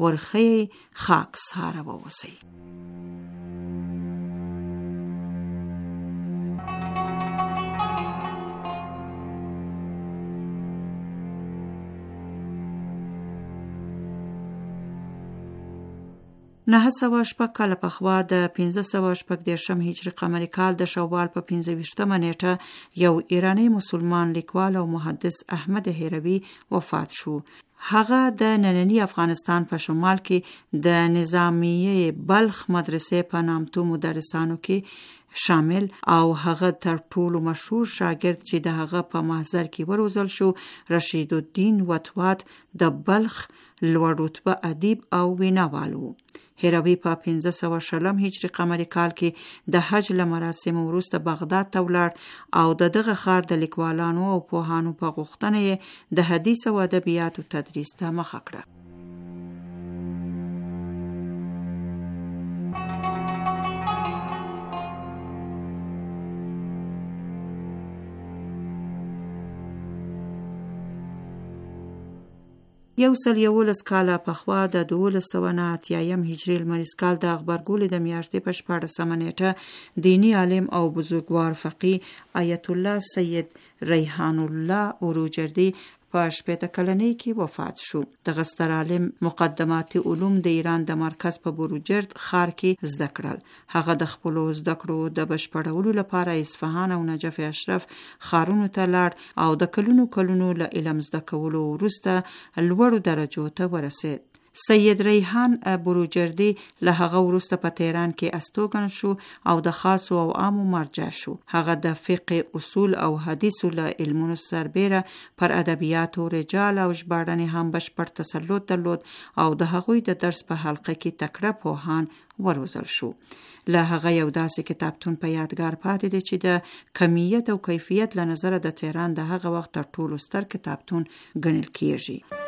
S5: ورښیي خاک ساره واوسئ. نه سوه شپږ کاله پخوا د پنځه سوه شپږ دېرشم هجري قمري کال د شوال په پنځه ویشتمه نیټه یو ایرانی مسلمان لیکوال او محدث احمد هروي وفات شو. هغه د نننی افغانستان په شمال کې د نظامیه بلخ مدرسې په نامتو مدرسانو کې شامل او هغه تر ټولو مشهور شاګرد چې د هغه په محضر کې وروزل شو رشید الدین وتوات د بلخ لوړ رتبه ادیب او ویناوال و. هروي په پنځه سوه شلم هجري قمري کال کې د حج له مراسمو وروسته بغداد ته ولاړ او د دغه ښار د لیکوالانو او پوهانو په غوښتنه یې د حدیث او ادبیاتو تدریس ته مخه کړه. یو سل یولس کاله پخوا د دولس سوه نه اتیایم هجري لمریز کال د غبرګولې د میاشتې په شپاړسمه نیټه دیني عالم او بزرګوار فقيه آیت الله سید ریحان الله اوروجردي په شپېته کلنۍ کې وفات شو. دغه ستر عالم مقدمات علوم د ایران د مرکز په بروجرد ښار کې زده کړل. هغه د خپلو زده کړو د بشپړولو لپاره اصفهان او نجف اشرف ښارونو ته لاړ او د کلونو کلونو له علم زده کولو وروسته لوړو درجو ته ورسید. سید ریحان بروجردي له هغه وروسته په تهران کې استوګن شو او د خاصو او عامو مرجع شو. هغه د فقه اصول او حدیثو له علمونو سربیره پر ادبیاتو رجال او ژباړنې هم بشپړ تسلط درلود او د هغوی د درس په حلقه کې تکړه پوهان وروزل شو. له هغه یو داسې کتابتون په یادګار پاتې دی چې د کمیت او کیفیت له نظره د تهران د هغه وخت تر ټولو ستر کتابتون ګڼل کیږي.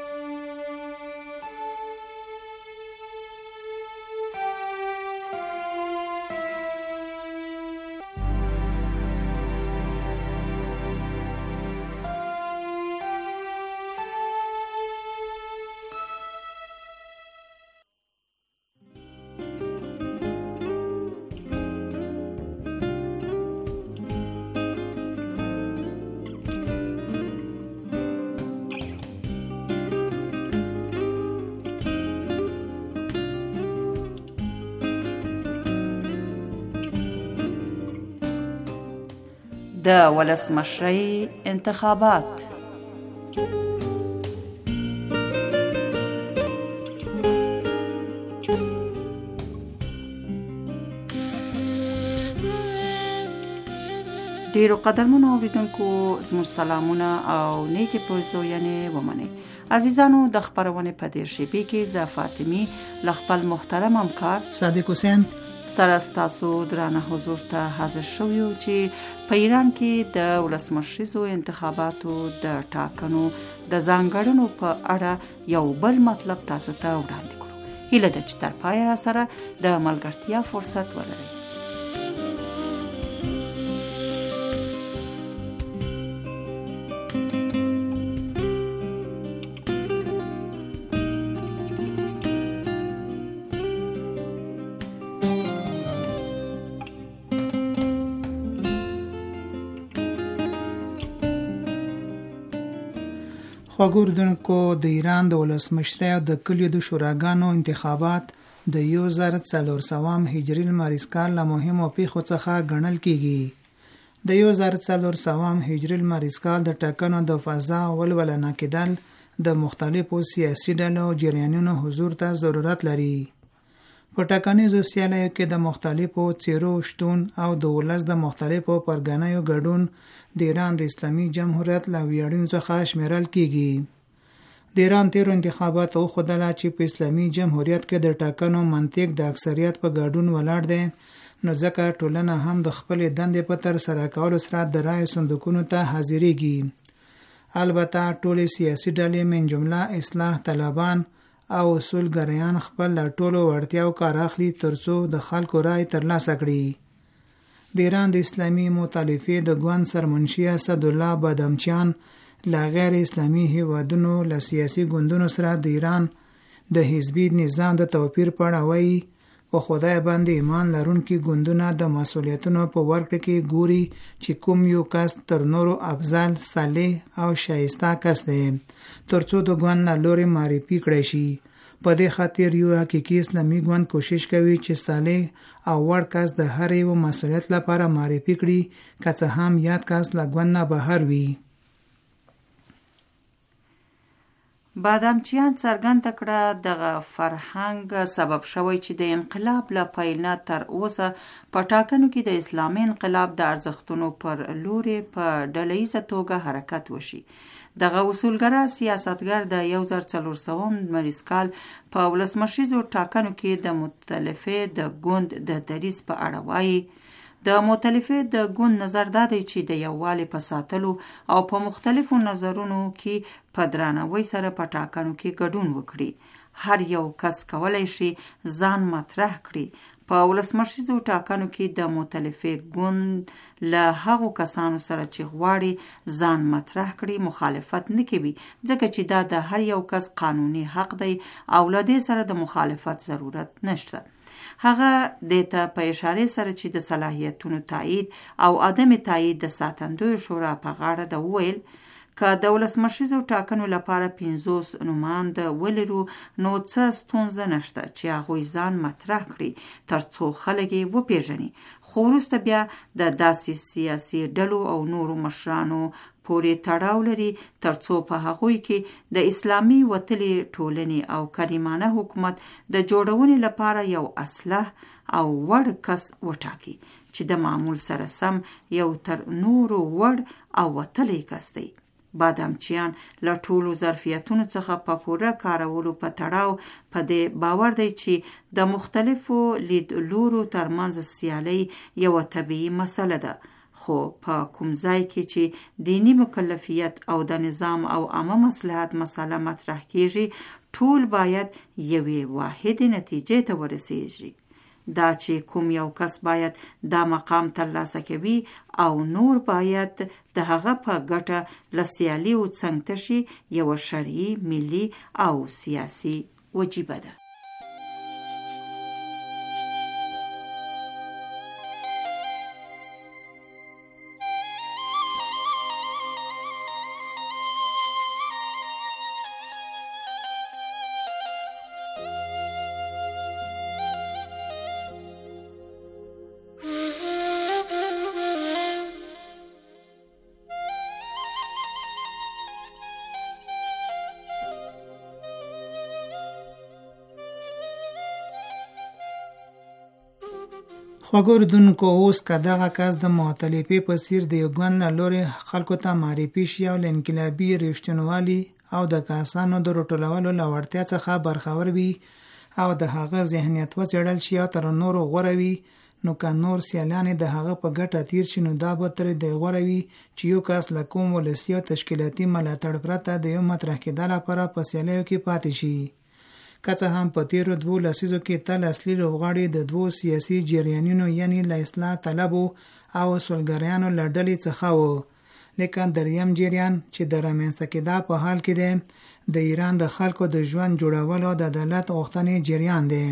S5: د ولسمشرۍ انتخابات. ډیرو قدرمنو اوریدونکو زموږ سلامونه او نیکی پرزوینې ومنئ. عزیزانو د خبرونې په دې شیبې کې زه فاطمی له خپل محترم همکار
S6: صادق حسین
S5: سره ستاسو درانه حضور ته حاضر شو یو چې په ایران کې د ولسمشریزو انتخاباتو د ټاکنو د ځانګړنو په اړه یو بل مطلب تاسو ته وړاندې کړو. هیله ده چې تر پایه سره د ملګرتیا فرصت ولرئ.
S6: خواږه اردوونکو، د ایران د ولسمشرۍ او د کلیو د شوراګانو انتخابات د یو زر څلور سوه هجري لمریز کال له مهمو پیښو څخه ګڼل کیږي. د یو زر څلور سوه هجري لمریز کال د ټاکنو د فضا ولوله کېدل د مختلفو سیاسي ډلو او جریانونو حضور ته ضرورت لري. په ټاکنیزو سیالیو کې د مختلفو څیرو شتون او د ولس د مختلفو پرګنیو ګډون د ایران د اسلامي جمهوریت له ویاړونو څخه شمیرل کیږي. د ایران تیرو انتخاباتو وښودله چې په اسلامي جمهوریت کې د ټاکنو منطق د اکثریت په ګډون ولاړ دی، نو ځکه ټولنه هم د خپلې دندې په ترسره کولو سره د رایې صندوقونو ته حاضرېږي. البته ټولې سیاسي ډلې من جمله اصلاح طلبان او اصولګریان خپل له ټولو وړتیاو کار اخلي ترڅو د خلکو رای ترلاسه کړي. د ایران د اسلامي مؤتلفې د ګوند سرمنشي اسدالله بادامچیان له غیر اسلامي هیوادونو له سیاسي ګوندونو سره د ایران د حزبي نظام د توپیر په اړه وایي په خدای باندې ایمان لرونکي ګوندونه د مسؤلیتونو په ورکړه کې ګوري چې کوم یو کس تر نورو افضل، صالح او شایسته کس دی ترڅو د ګوند له لوري معرفي کړی شي. په دې خاطر یو حقیقي اسلامي ګوند کوشش کوي چې صالح او وړ کس د هر یو مسؤلیت لپاره معرفي کړي، که څه هم یاد کس له ګوند نه بهر وي.
S5: بادامچیان څرګنده کړه دغه فرهنګ سبب شوی چې د انقلاب له پیل نه تر اوسه په ټاکنو کې د اسلامي انقلاب د ارزښتونو پر لوري په ډلهییزه توګه حرکت وشي. دغه اصولګرا سیاستګر د یو زر څلور سوه لمریز کال په ولسمشریزو ټاکنو کې د مؤتلفې د ګوند د دریځ په اړه وایي. د مؤتلفې د ګوند نظر دا دی چې د یووالي په ساتلو او په مختلفو نظرونو کې په درناوي سره په ټاکنو کې ګډون وکړي. هر یو کس کولی شي ځان مطرح کړي. په ولسمشریزو ټاکنو کې د مؤتلفې ګوند له هغو کسانو سره چې غواړي ځان مطرح کړي مخالفت نه کوي، ځکه چې دا د هر یو کس قانوني حق دی او له دې سره د مخالفت ضرورت نشته. هغه د ته په اشاره سره چې د صلاحیتونو تایید او عدم تایید د ساتندوی شورا په غاړه د ویل که د ولسمشریزو ټاکنو لپاره پنځوس نوماند ولرو نو څه ستونزه نشته چې هغوی ځان مطرح کړي تر څو خلک یې وپیژني، خو وروسته بیا د داسې سیاسي ډلو او نورو مشرانو پورې تړاو لري تر څو په هغوی کې د اسلامي وتلې ټولنې او کریمانه حکومت د جوړونې لپاره یو اصلاح او وړ کس وټاکي چې د معمول سره سم یو تر نورو وړ او وتلی کس دی. بادامچیان له ټولو ظرفیتونو څخه په پوره کارولو په تړاو په دې باور دی چې د مختلفو لیدلورو ترمنځ سیالي یوه طبیعي مسله ده، خو په کوم ځای کې چې دینی مکلفیت او د نظام او عامه مصلحت مسله مطرح کیږي ټول باید یوې واحدې نتیجې ته ورسیږي، دا چې کوم یو کس باید دا مقام ترلاسه کوي او نور باید د هغه په ګټه له سیالي او څنګ شي یوه شرعي، ملي او سیاسي وجیبه ده.
S6: خوږو اردوونکو، اوس که دغه کس د مؤتلفې په څیر د یو ګوند له لورې خلکو ته معرفي شي او له انقلابي رښتینوالي او د کسانو د راټولولو له وړتیا څخه برخور وي او د هغه ذهنیت وڅېړل شي او تر نورو غوره وي، نو که نور سیالان د هغه په ګټه تیر شي نو دا به تر د غوره وي چې یو کس له کوم ولسي او تشکیلاتي ملاتړ پرته د یو مطرح کېدا لپاره په سیالیو کې پاتې شي. که څه هم په تیرو دوو لسیزو کې تل اصلي لوبغاړي د دوو سیاسي جریانونو یعنی له اصلاح طلبو او اصولګرایانو له ډلې څخه و، لیکن دریم جریان چې د رامنځته کېدا په حال کې دی د ایران د خلکو د ژوند جوړولو د عدالت غوښتنې جریان دی.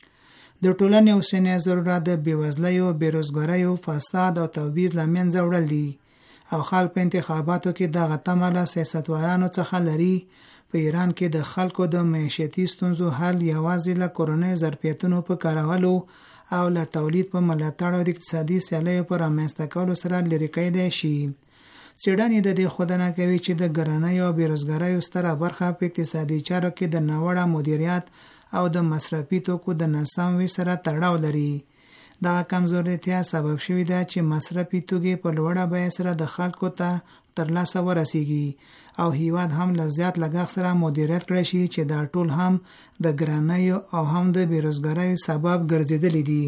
S6: د ټولنې اوسنی ضرورت د بېوزلیو، بېروزګاریو، فساد او تبعیض له منځه وړل دي او خلک په انتخاباتو کې دغه تمه له سیاستوالانو څخه لري. په ایران کې د خلکو د معیشتي ستونزو حل یوازې له کورنۍ ظرفیتونو په کارولو او له تولید په ملاتړ او د اقتصادي سیالیو په رامنځته کولو سره لرې کېدای شي. څېړنې د دې ښودنه کوي چې د ګرانۍ او بېروزګاریو ستره برخه په اقتصادي چارو کې د ناوړه مدیریت او د مصرفي توکو د ناسم ویش سره تړاو لري. دا کمزورتیا سبب شوې ده چې مصرفي توکي په لوړه بیه سره د خلکو ته ترلاسه ورسیږي او هیواد هم له زیات لګښت سره مدیریت کړی شي چې دا ټول هم د ګرانۍ او هم د بېروزګارۍ سبب ګرځېدلی دي.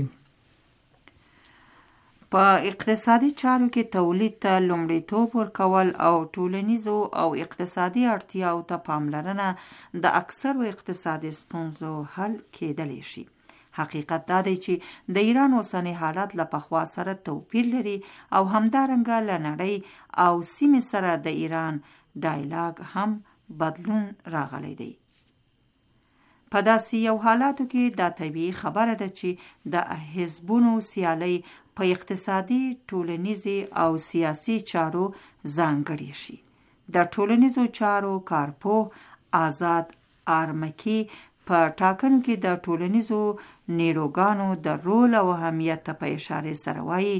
S5: په اقتصادي چارو کې تولید ته لومړیتوب ورکول او ټولنیزو او اقتصادي اړتیاو ته پاملرنه د اکثرو اقتصادي ستونزو حل کېدلی شي. حقیقت دا دی چې د ایران اوسنی حالت له پخوا سره توپیر لري او همدارنګه له نړۍ او سیمې سره د ایران ډایلاګ هم بدلون راغلی دی. په داسې یو حالاتو کې دا طبیعي خبره ده چې د حزبونو سیالۍ په اقتصادي، ټولنیزي او سیاسي چارو ځانګړې شي. د ټولنیزو چارو کارپوه آزاد آرمکي په ټاکنو کې د ټولنیزو نیروګانو د رول او اهمیت ته په اشاره سره وایي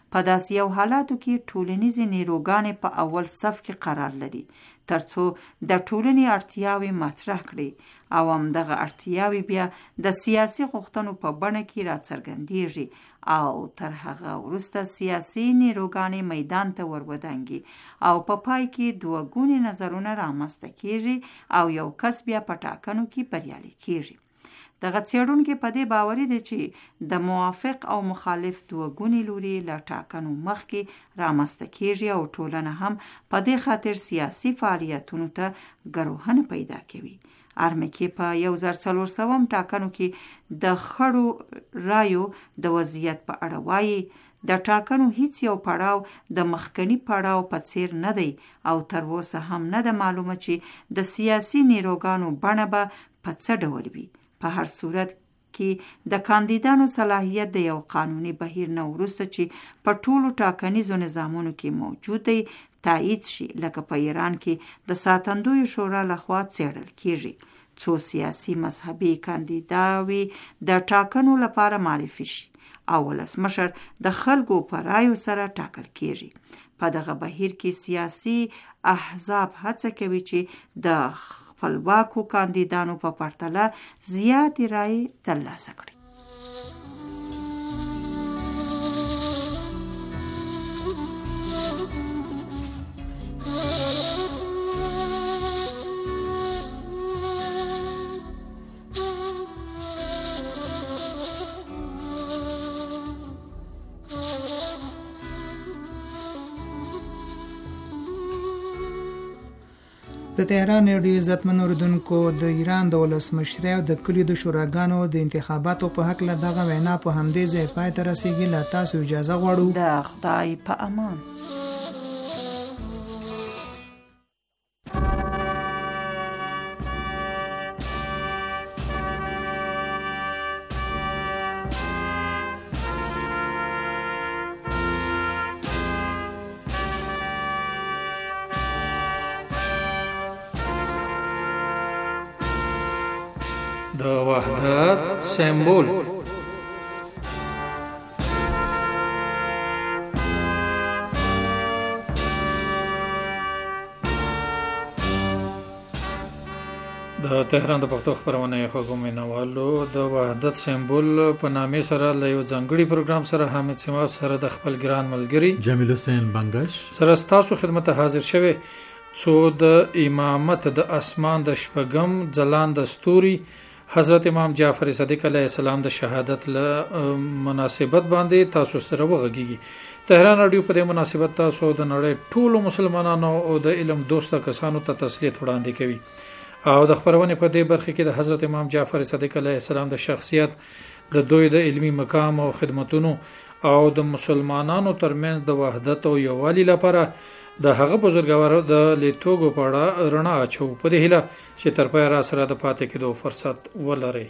S5: په داسې یو حالاتو کې ټولنیزې نیروګانې په اول صف کې قرار لري ترڅو د ټولنې اړتیاوې مطرح کړي او همدغه اړتیاوې بیا د سیاسي غوښتنو په بڼه کې راڅرګندېږي او تر هغه وروسته سیاسي نیروګانې میدان ته ورودانګي او په پا پای کې دوه ګونې نظرونه رامنځته کېږي او یو کس بیا په ټاکنو کې بریالی کېږي. دغه څېړونکي په دې باوري دي چې د موافق او مخالف دوه ګونې لوري له ټاکنو مخکې رامنځته کېږي او ټولنه هم په دې خاطر سیاسي فعالیتونو ته ګروهنه پیدا کوي. ارمکي په یو زر څلور سوم ټاکنو کې د خړو رایو د وضعیت په اړه وایي د ټاکنو هیڅ یو پړاو د مخکنی پړاو په څیر نه دی او تر اوسه هم نه ده معلومه چې د سیاسي نیروګانو بڼه به په څه ډول وي. په هر صورت کې د کاندیدانو صلاحیت د یو قانوني بهیر نه وروسته چې په ټولو ټاکنیزو نظامونو کې موجود دی تایید شي، لکه په ایران کې د ساتندوی شورا لخوا څېړل کېږي. څو سیاسي مذهبي کاندیداوي د ټاکنو لپاره معرفي شي او ولسمشر د خلکو په رایو سره ټاکل کېږي. په دغه بهیر کې سیاسي احزاب هڅه کوي چې د خپلواکو کاندیدانو په پرتله زیاتې رایې ترلاسه کړي.
S6: د تهران ریډیو عزتمن اوریدونکو، د ایران د ولسمشر او د کلیو د شوراګانو د انتخاباتو په حق له دغه وینا په همدې ځای پای ته رسیږي. لا تاسو اجازه غواړو.
S5: د خدای په امان.
S4: د وحدت سمبول. د تهران د پښتو خبرونه خوږو مینوالو د وحدت سمبول په نامه سره له یو ځانګړي پروګرام سره حامد سیماب سره د خپل ګران ملګری
S2: جمیل حسین بنگش
S4: سره تاسو خدمت حاضر شوه څو د امامت د اسمان د شپږم ځلان د ستوري حضرت امام جعفر صادق علیه السلام د شهادت له مناسبت باندې تاسو سره وغږیږي. تهران رادیو په دې مناسبت تاسو د نړۍ ټولو مسلمانانو او د علم دوسته کسانو ته تسلیت وړاندې کوي او د خبرونه په دې برخه کې د حضرت امام جعفر صادق علیه السلام د شخصیت، د دوی د علمی مقام او خدمتونو او د مسلمانانو ترمنځ د وحدت او یووالي لپاره د هغه بزرګوارو د لیتوګو په اړه رڼا اچو. په دې هیله چې تر پای را سره د پاتې کېدو فرصت ولرئ.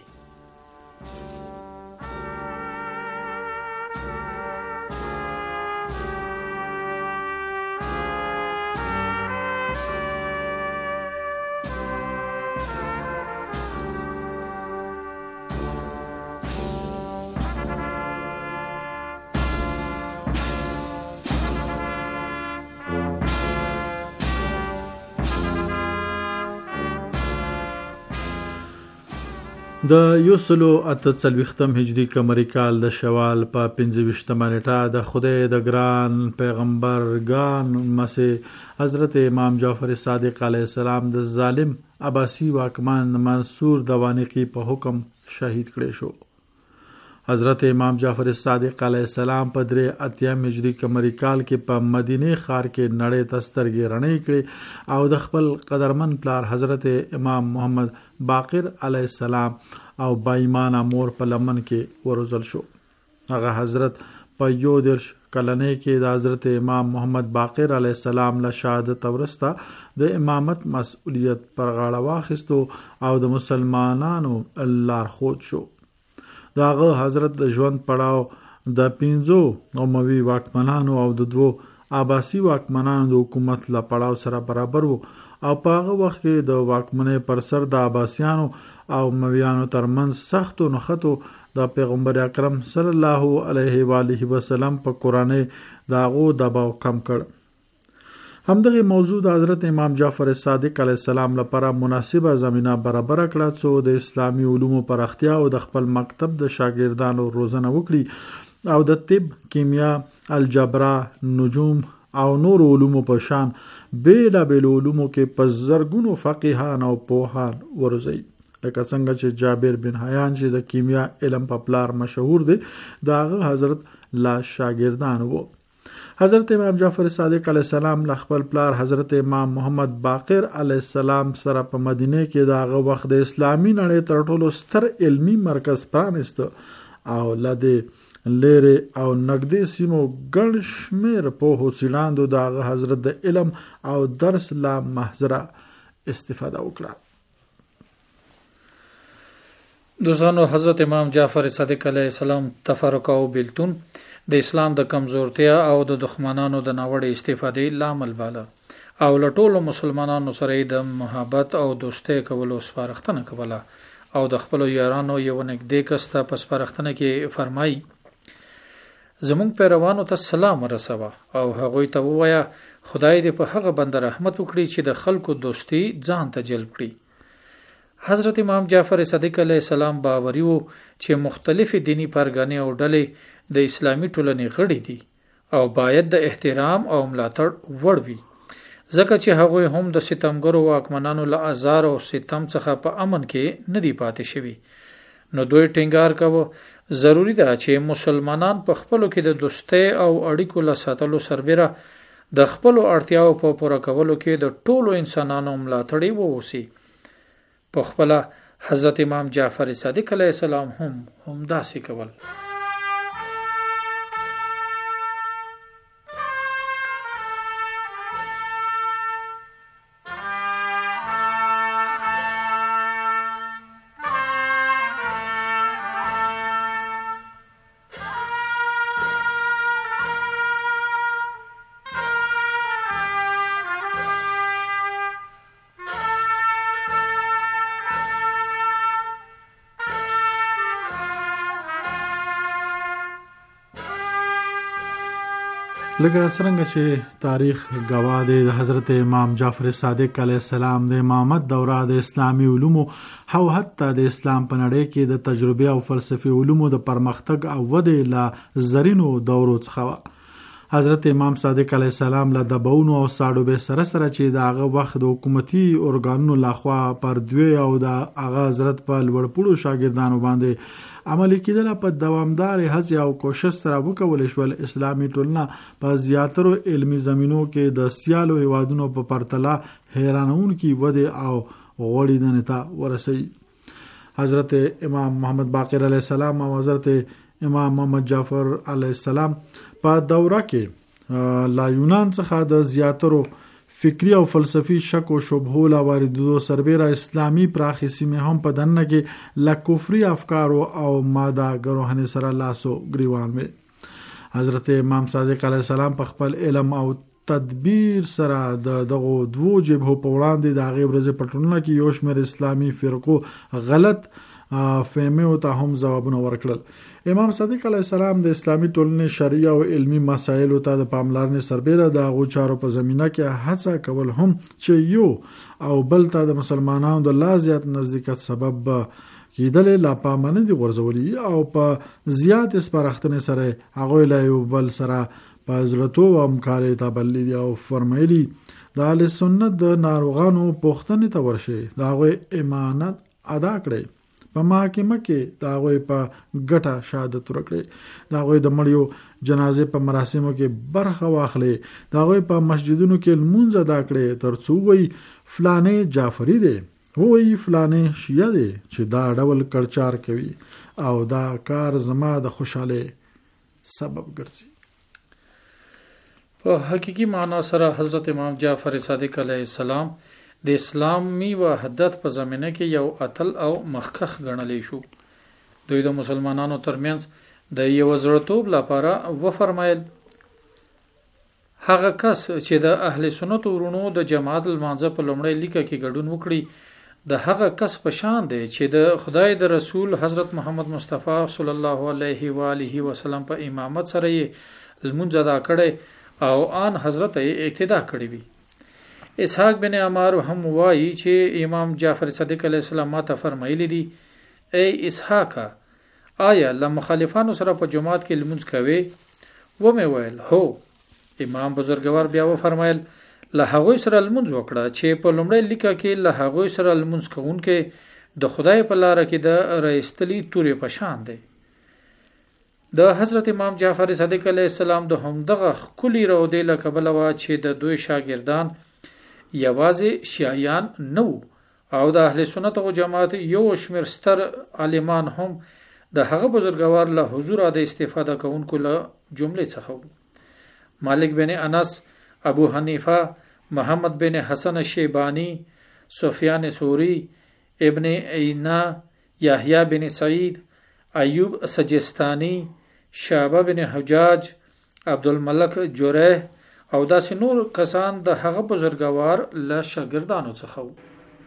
S2: د یو سلو اته څلوېښتم هجري قمري کال د شوال په پنځه ویشتمه نیټه د خدای د ګران پیغمبر ګان مسیح حضرت امام جعفر صادق علیه السلام د ظالم عباسی واکمن منصور دوانقی په حکم شهید کړي شو. حضرت امام جعفر صادق علیه السلام په درې اتیا هجري قمري کال کې په مدینه ښار کې نړۍ ته سترګې رڼې کړې او د خپل قدرمن پلار حضرت امام محمد باقر علیه السلام او بایمانه مور په لمن کې وروزل شو. هغه حضرت په یو درش کلنۍ کې د حضرت امام محمد باقر علیه السلام له شهادت ورسته د امامت مسؤلیت پر غاړه واخیستو او د مسلمانانو لارښود شو. داغه حضرت د ژوند پړاو د پنځو اموي واکمنانو او د دوو عباسی واکمنانو د حکومت له پړاو سره برابر وو او په هغه وخت کې د واکمنۍ پر سر د عباسیانو او امویانو ترمنځ سختو نښتو
S7: د پیغمبر اکرم صلی الله علیه و آله وسلم په قرآن داغو دباو کم کړ. همدغه موضوع د حضرت امام جعفر صادق علیه السلام لپاره مناسبه زمینه برابر کړه څو د اسلامی علومو پراختیا او د خپل مکتب د شاګردانو روزنه وکړي او د طب، کیمیا، الجبرا، نجوم او نور علومو په شان بیلا بیل علومو کې په زرګونو فقیهان او پوهان ورزي. لکه څنګه چې جابر بن حیان چې د کیمیا علم په پلار مشهور دی، داغه حضرت لا شاګردان وو. حضرت امام جعفر صادق علیه السلام ل خپل پلار حضرت امام محمد باقر علیه السلام سره په مدینه کې داغه وخت د اسلامي نړۍ تر ټولو ستر علمی مرکز پرانست او لده لری او نګدي سیمو ګڼ شمیر په هوڅلاندو داغه حضرت د علم او درس لا محضره استفاده وکړه.
S4: دوستانو، حضرت امام جعفر صادق علیه السلام تفرقه او بیلتون د اسلام د کمزورتیا او د دښمنانو د ناوړه استفادې لامل باله او له ټولو مسلمانانو سره د محبت او دوستۍ کولو سپارښتنه کوله او د خپلو یارانو یو نږدې کس ته په سپارښتنه کې فرمایي: زموږ پیروانو ته سلام ورسوه او هغوی ته ووایه خدای دې په هغه بنده رحمت وکړي چې د خلکو دوستي ځان ته جلب کړي. حضرت امام جعفر صادق علیه السلام باوري وو چې مختلفې دینی پرګانې او ډلې د اسلامی ټولنې غړي دي او باید د احترام او ملاتړ وړ وي، ځکه چې هغوی هم د ستمګرو واکمنانو له ازار او ستم څخه په امن کې نه دی پاتې شوي. نو دوی ټینګار کوي ضروری ده چې مسلمانان په خپلو کې د دوستۍ او اړیکو له ساتلو سربیره د خپلو اړتیاو په پوره کولو کې د ټولو انسانانو ملاتړ ووسی. په خپله حضرت امام جعفر صادق علیه السلام هم هم داسې کول.
S7: لکه څنګه چې تاریخ گواه دی د حضرت امام جعفر صادق علیه السلام د امامت دوره د اسلامی علومو او حتی د اسلام په نړۍ کې د تجربه او فلسفي علومو د پرمختګ او ودې له زرینو دورو څخه. حضرت امام صادق علیه السلام له دباونو او ساړو به سره سره چې د هغه وخت د حکومتي ارګانونو لخوا پر دوی او د هغه حضرت په لوړپوړو شاګردانو باندې عملي کېدل په دوامدار هڅې او کوشش سره وکول شول اسلامي ټولنه په زیاترو علمي زمینو کې د سیالو هیوادونو په پرتله حیرانونکي وده او غوړېدنې ته ورسوي. حضرت امام محمد باقر علیه السلام او حضرت امام محمد جعفر علیه السلام په دوره کې لا یونان څخه د زیاترو فکری او فلسفي شک او شبهو لا واردو سربېره اسلامي پراخي سیمه هم په دنه کې لا کفري افکار او ماده ګروهنه سره لاسو گریوان وي. حضرت امام صادق علیه السلام په خپل علم او تدبیر سره د دغه دوو جبهو په وړاندې د هغې ورځې په ټولنه کې یو شمېر اسلامي فرقو غلط فهمه ته هم ځوابونه ورکړل. امام صادق علیه السلام د اسلامي ټولنې شرعي او علمي مسایلو ته د پاملرنې سربېره د هغو چارو په زمینه کې هڅه کول هم چې یو او بل ته د مسلمانانو د لا زیات نزدېکت سبب کېدل لا پامنه دي غورځولي او په زیات سپارښتنې سره هغوی له یو بل سره په زړه او همکارۍ ته بللي دي او فرمایلي د اهل سنت د ناروغانو پوښتنې ته ورشي د هغوی امانت ادا کړئ، په محاکمه کې د هغوی په ګټه شهادت ورکړي، د هغوی د مړیو جنازې په مراسمو کې برخه واخلي، د هغوی په مسجدونو کې لمونځ ادا کړي، تر څو وایي فلانې جعفری دی، وایي فلانې شیعه دی چې دا ډول کړچار کوي او دا کار زما د خوشحالۍ سبب ګرځي.
S4: په حقیقي معنا سره حضرت امام جعفر صادق علیه السلام د اسلامي وحدت په زمینه کې یو اتل او مخکخ ګڼلی شو. دوی د مسلمانانو ترمنځ د یو زړه‌توب لپاره و فرمایل هغه کس چې د اهل سنت ورونو د جماعت المانځه په لومړۍ لیکه کې ګډون وکړي د هغه کس په شان دی چې د خدای د رسول حضرت محمد مصطفی صلی الله علیه و آله وسلم په امامت سره یې لمونځ ادا کړي او آن حضرت یې اقتدا کړی وي. اسحاق بن عمار هم وایي چې امام جعفر صادق علیه السلام ماته فرمایلی دي ای اسحاق آیا له مخالفانو سره په جماعت کې لمونځ کوي؟ و مې ویل هو. امام بزرګوار بیا و فرمایل له هغوی سره لمونځ وکړه چې په لومړی لیکه کې له هغوی سره لمونځ کوونکې د خدای په لاره کې د رایستلي تورې په شان دی. د حضرت امام جعفر صادق علیه السلام د همدغه ښکلي رودې له کبله وه چې د دوی شاګردان یوازې شیعیان نه وو او د اهل سنت او جماعت یو شمېر ستر عالمان هم د هغه بزرګوار له حضوره د استفاده کوونکو له جملې څخه وو. مالک بن انس، ابو حنیفه، محمد بن حسن شیبانی، سفیان ثوری، ابن عینا، یحیی بن سعید، ایوب سجستانی، شعبه بن حجاج، عبدالملک جریح او داسې نور کسان د هغه بزرګوار له شاګردانو څخه وو.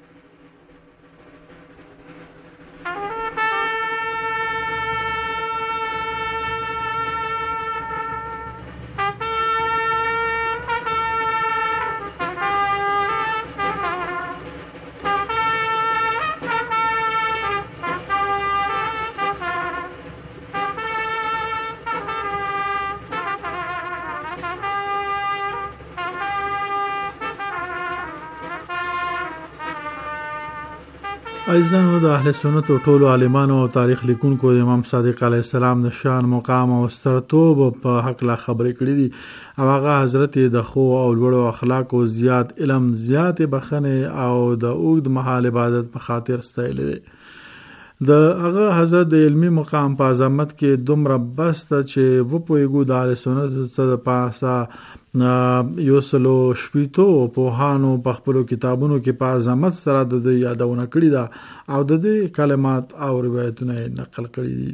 S7: عزیزانو، د اهل سنت او ټولو عالمانو او تاریخ لیکونکو د امام صادق علیه السلام د شان، مقام او سترتوب په حق لا خبرې کړې دي او هغه حضرت د خو او لوړو اخلاق او زیات علم، زیات بخنه او د اوږد مهال عبادت په خاطر ستایل دي. د هغه حضرت د علمی مقام په عظمت کې دومره بسته چې و پویګو د اهل سنت څخه پاسه یو سلو شپیتو پوهانو په خپلو کتابونو کې په عظمت سره د دې یادونه کړې ده او د دې کلمات او روایتونه نقل کړي دي.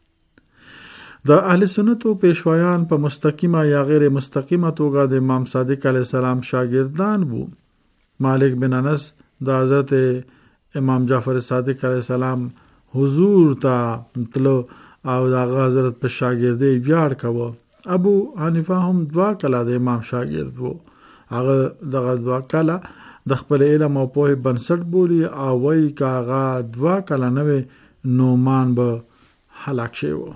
S7: د اهل سنتو پیشوایان په مستقیمه یا غیر مستقیمه توګه د امام صادق علیه السلام شاګردان وو. مالک بن انس د حضرت امام جعفر صادق علیه السلام حضور ته تلو او د حضرت په شاګردۍ ویاړ کاوه. ابو حنیفه هم دوا کله د امام شاګرد وو. هغه دغه دوا کله د خپل علم او پوهې بنسټ بولی او وایي که هغه دوا کله نه وي نو مان به هلاک شوی و.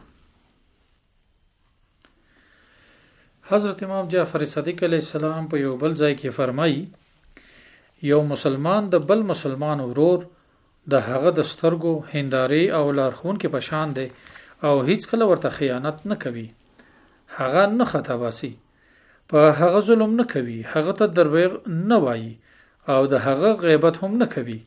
S4: حضرت امام جعفر صادق علیه السلام په یو بل ځای کې فرمایي یو مسلمان د بل مسلمان ورور د هغه د سترګو، هندارې او لارښوونکي په شان دی او هیڅ کله ورته خیانت نه کوي. هغه نه خطا باسي، په هغه ظلم نه کوي، هغه ته دروغ نه وایي او د هغه غیبت هم نه کوي.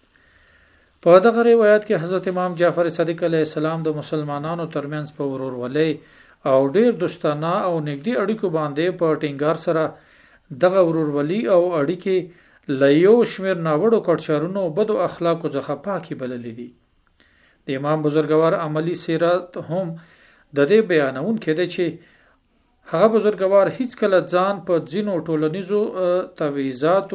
S4: په دغه روایت کې حضرت امام جعفر صادق علیه السلام د مسلمانانو ترمنځ په ورورولۍ او ډیر دوستانه او نږدې اړیکو باندې په ټینګار سره دغه ورورولي او اړیکې له یو شمېر ناوړو کړچارونو بدو اخلاقو څخه پاکي بللې دي. د امام بزرګوار عملی سیرت هم د دې بیانونکی دی چې هغه بزرګوار هیڅ کله ځان په ځینو ټولنیزو تبعیضاتو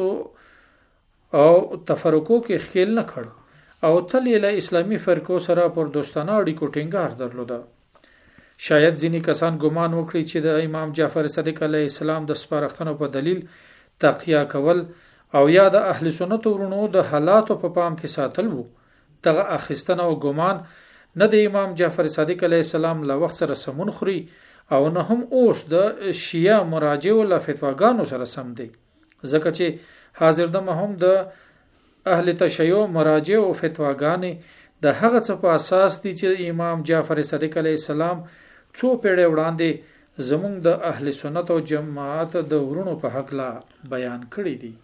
S4: او تفرقو کې ښکیل نه کړ او تل یې له اسلامي فرقو سره پر دوستانه اړیکو ټینګار درلوده. شاید ځینې کسان ګمان وکړي چې د امام جعفر صادق علیه السلام د سپارښتنو په دلیل تقیه کول او یا د اهل سنت ورونو د حالاتو په پام کې ساتل وو. دغه اخیستنه او ګمان نه د امام جعفر صادق علیه السلام له وخت سره سمون خوري او نه هم اوس د شیعه مراجعو له فتواګانو سره سم دی، ځکه چې حاضر دمه هم د اهل تشیع مراجع او فتواګانې د هغه څه په اساس دي چې امام جعفر صادق علیه السلام څو پیړۍ وړاندې زموږ د اهل سنت او جماعت د ورونو په حق لا بیان کړی دي.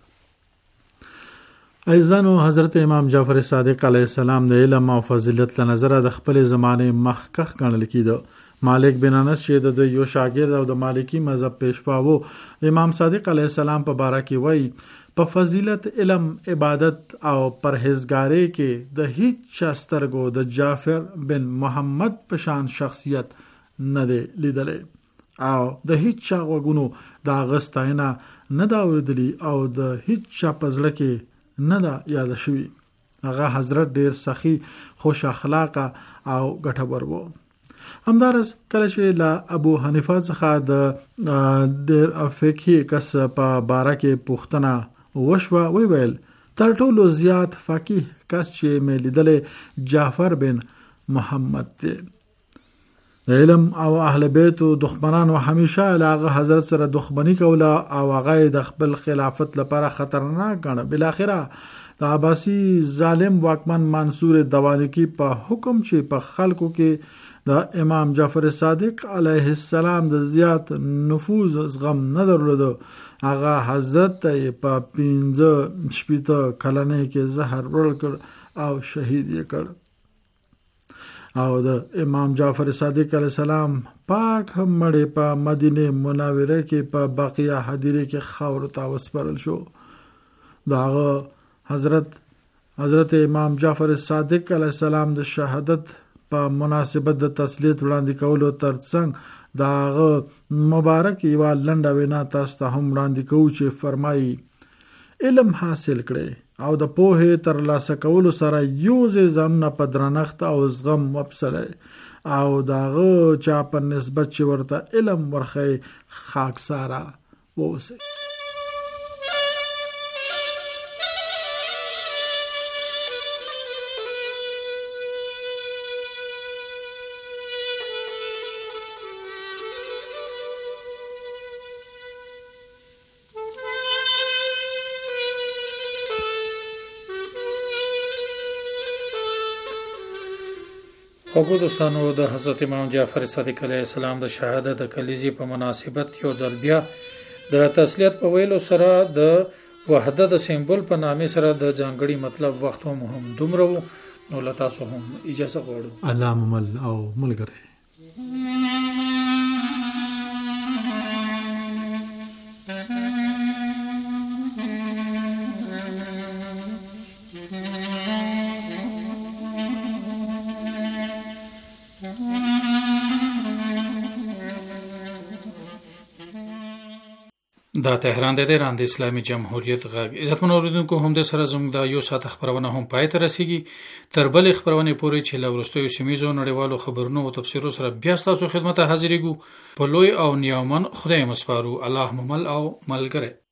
S7: عزیزانو، حضرت امام جعفر صادق علیه السلام د علم او فضیلت له نظره د خپل زمانه مخکښ ګڼل کېده. مالک بن انس چې د یو شاګرد او د مالکی مذهب پیشوا وو، امام صادق علیه السلام په باره کې وایي په فضیلت، علم، عبادت او پرهیزګاری کې د هیڅ چا سترګو د جعفر بن محمد په شان شخصیت نه دی لیدلی او د هیڅ چا غوږونو د هغه ستاینه نه ده اورېدلې او د هیڅ چا په زړه کې نه ده یاده شوې. هغه حضرت ډیر سخی، خوش اخلاقه او ګټور و. همدارس کله چې لا ابو حنیفه څخه د ډیر فقهي کس په باره کې پوښتنه وشوه، وی ویل تر ټولو زیات فقيه کس چې مې لیدلې جعفر بن محمد دی. د علم او اهل بیت او دښمنانو همیشه هغه حضرت سره دښمنی کوله او هغه د خپل خلافت لپاره خطرناک ګڼه. بل اخره د عباسی ظالم واکمن منصور دوالکی په حکم چې په خلکو کې د امام جعفر صادق علیه السلام د زیات نفوذ زغم نه درلود، هغه حضرت ته په پنځه شپېته کلنۍ کې زهر ورکړ او شهید یې کړ. او د امام جعفر صادق علیه السلام پاک هم مړی په مدینه منوره کې په بقیه حدیره کې خاور ته وسپارل شو. داغه حضرت حضرت امام جعفر صادق علیه السلام د شهادت په مناسبت د تسلیت وړاندې کولو ترڅنګ داغه مبارک یو لنډه وینا تاسو ته هم وړاندې کوو چې فرمایي علم حاصل کړئ او د پوهې تر لاسه کولو سره یوځې ځانونه په درنښت او زغم وبسلئ او داغه چا په نسبت چې ورته علم ورخی خاکساره واوسئ.
S4: خوږو دوستانو، د حضرت امام جعفر صادق علیه السلام د شهادت د کلیزې په مناسبت یو ځل بیا د تسلیت په ویلو سره د وحدت د سمبول په نامه سره د ځانګړي مطلب وخت هم هم دومره وو. نو له تاسو هم اجازه غواړو.
S7: الله ممل او ملګری
S4: دا تهران د ایران د اسلامي جمهوریت غږ. عزتمن اوریدونکو، هم د سره زموږ د یو ساعت خبرونه هم پای ته رسیږي. تر بلې خبرونه پورې چې له وروستیو سیمایي نړیوالو خبرونو او تفسیرو سره بیا ستاسو خدمت ته حاضرېږو. په لوی او نیامن خدای مسپارو. الله ممل او ملګری.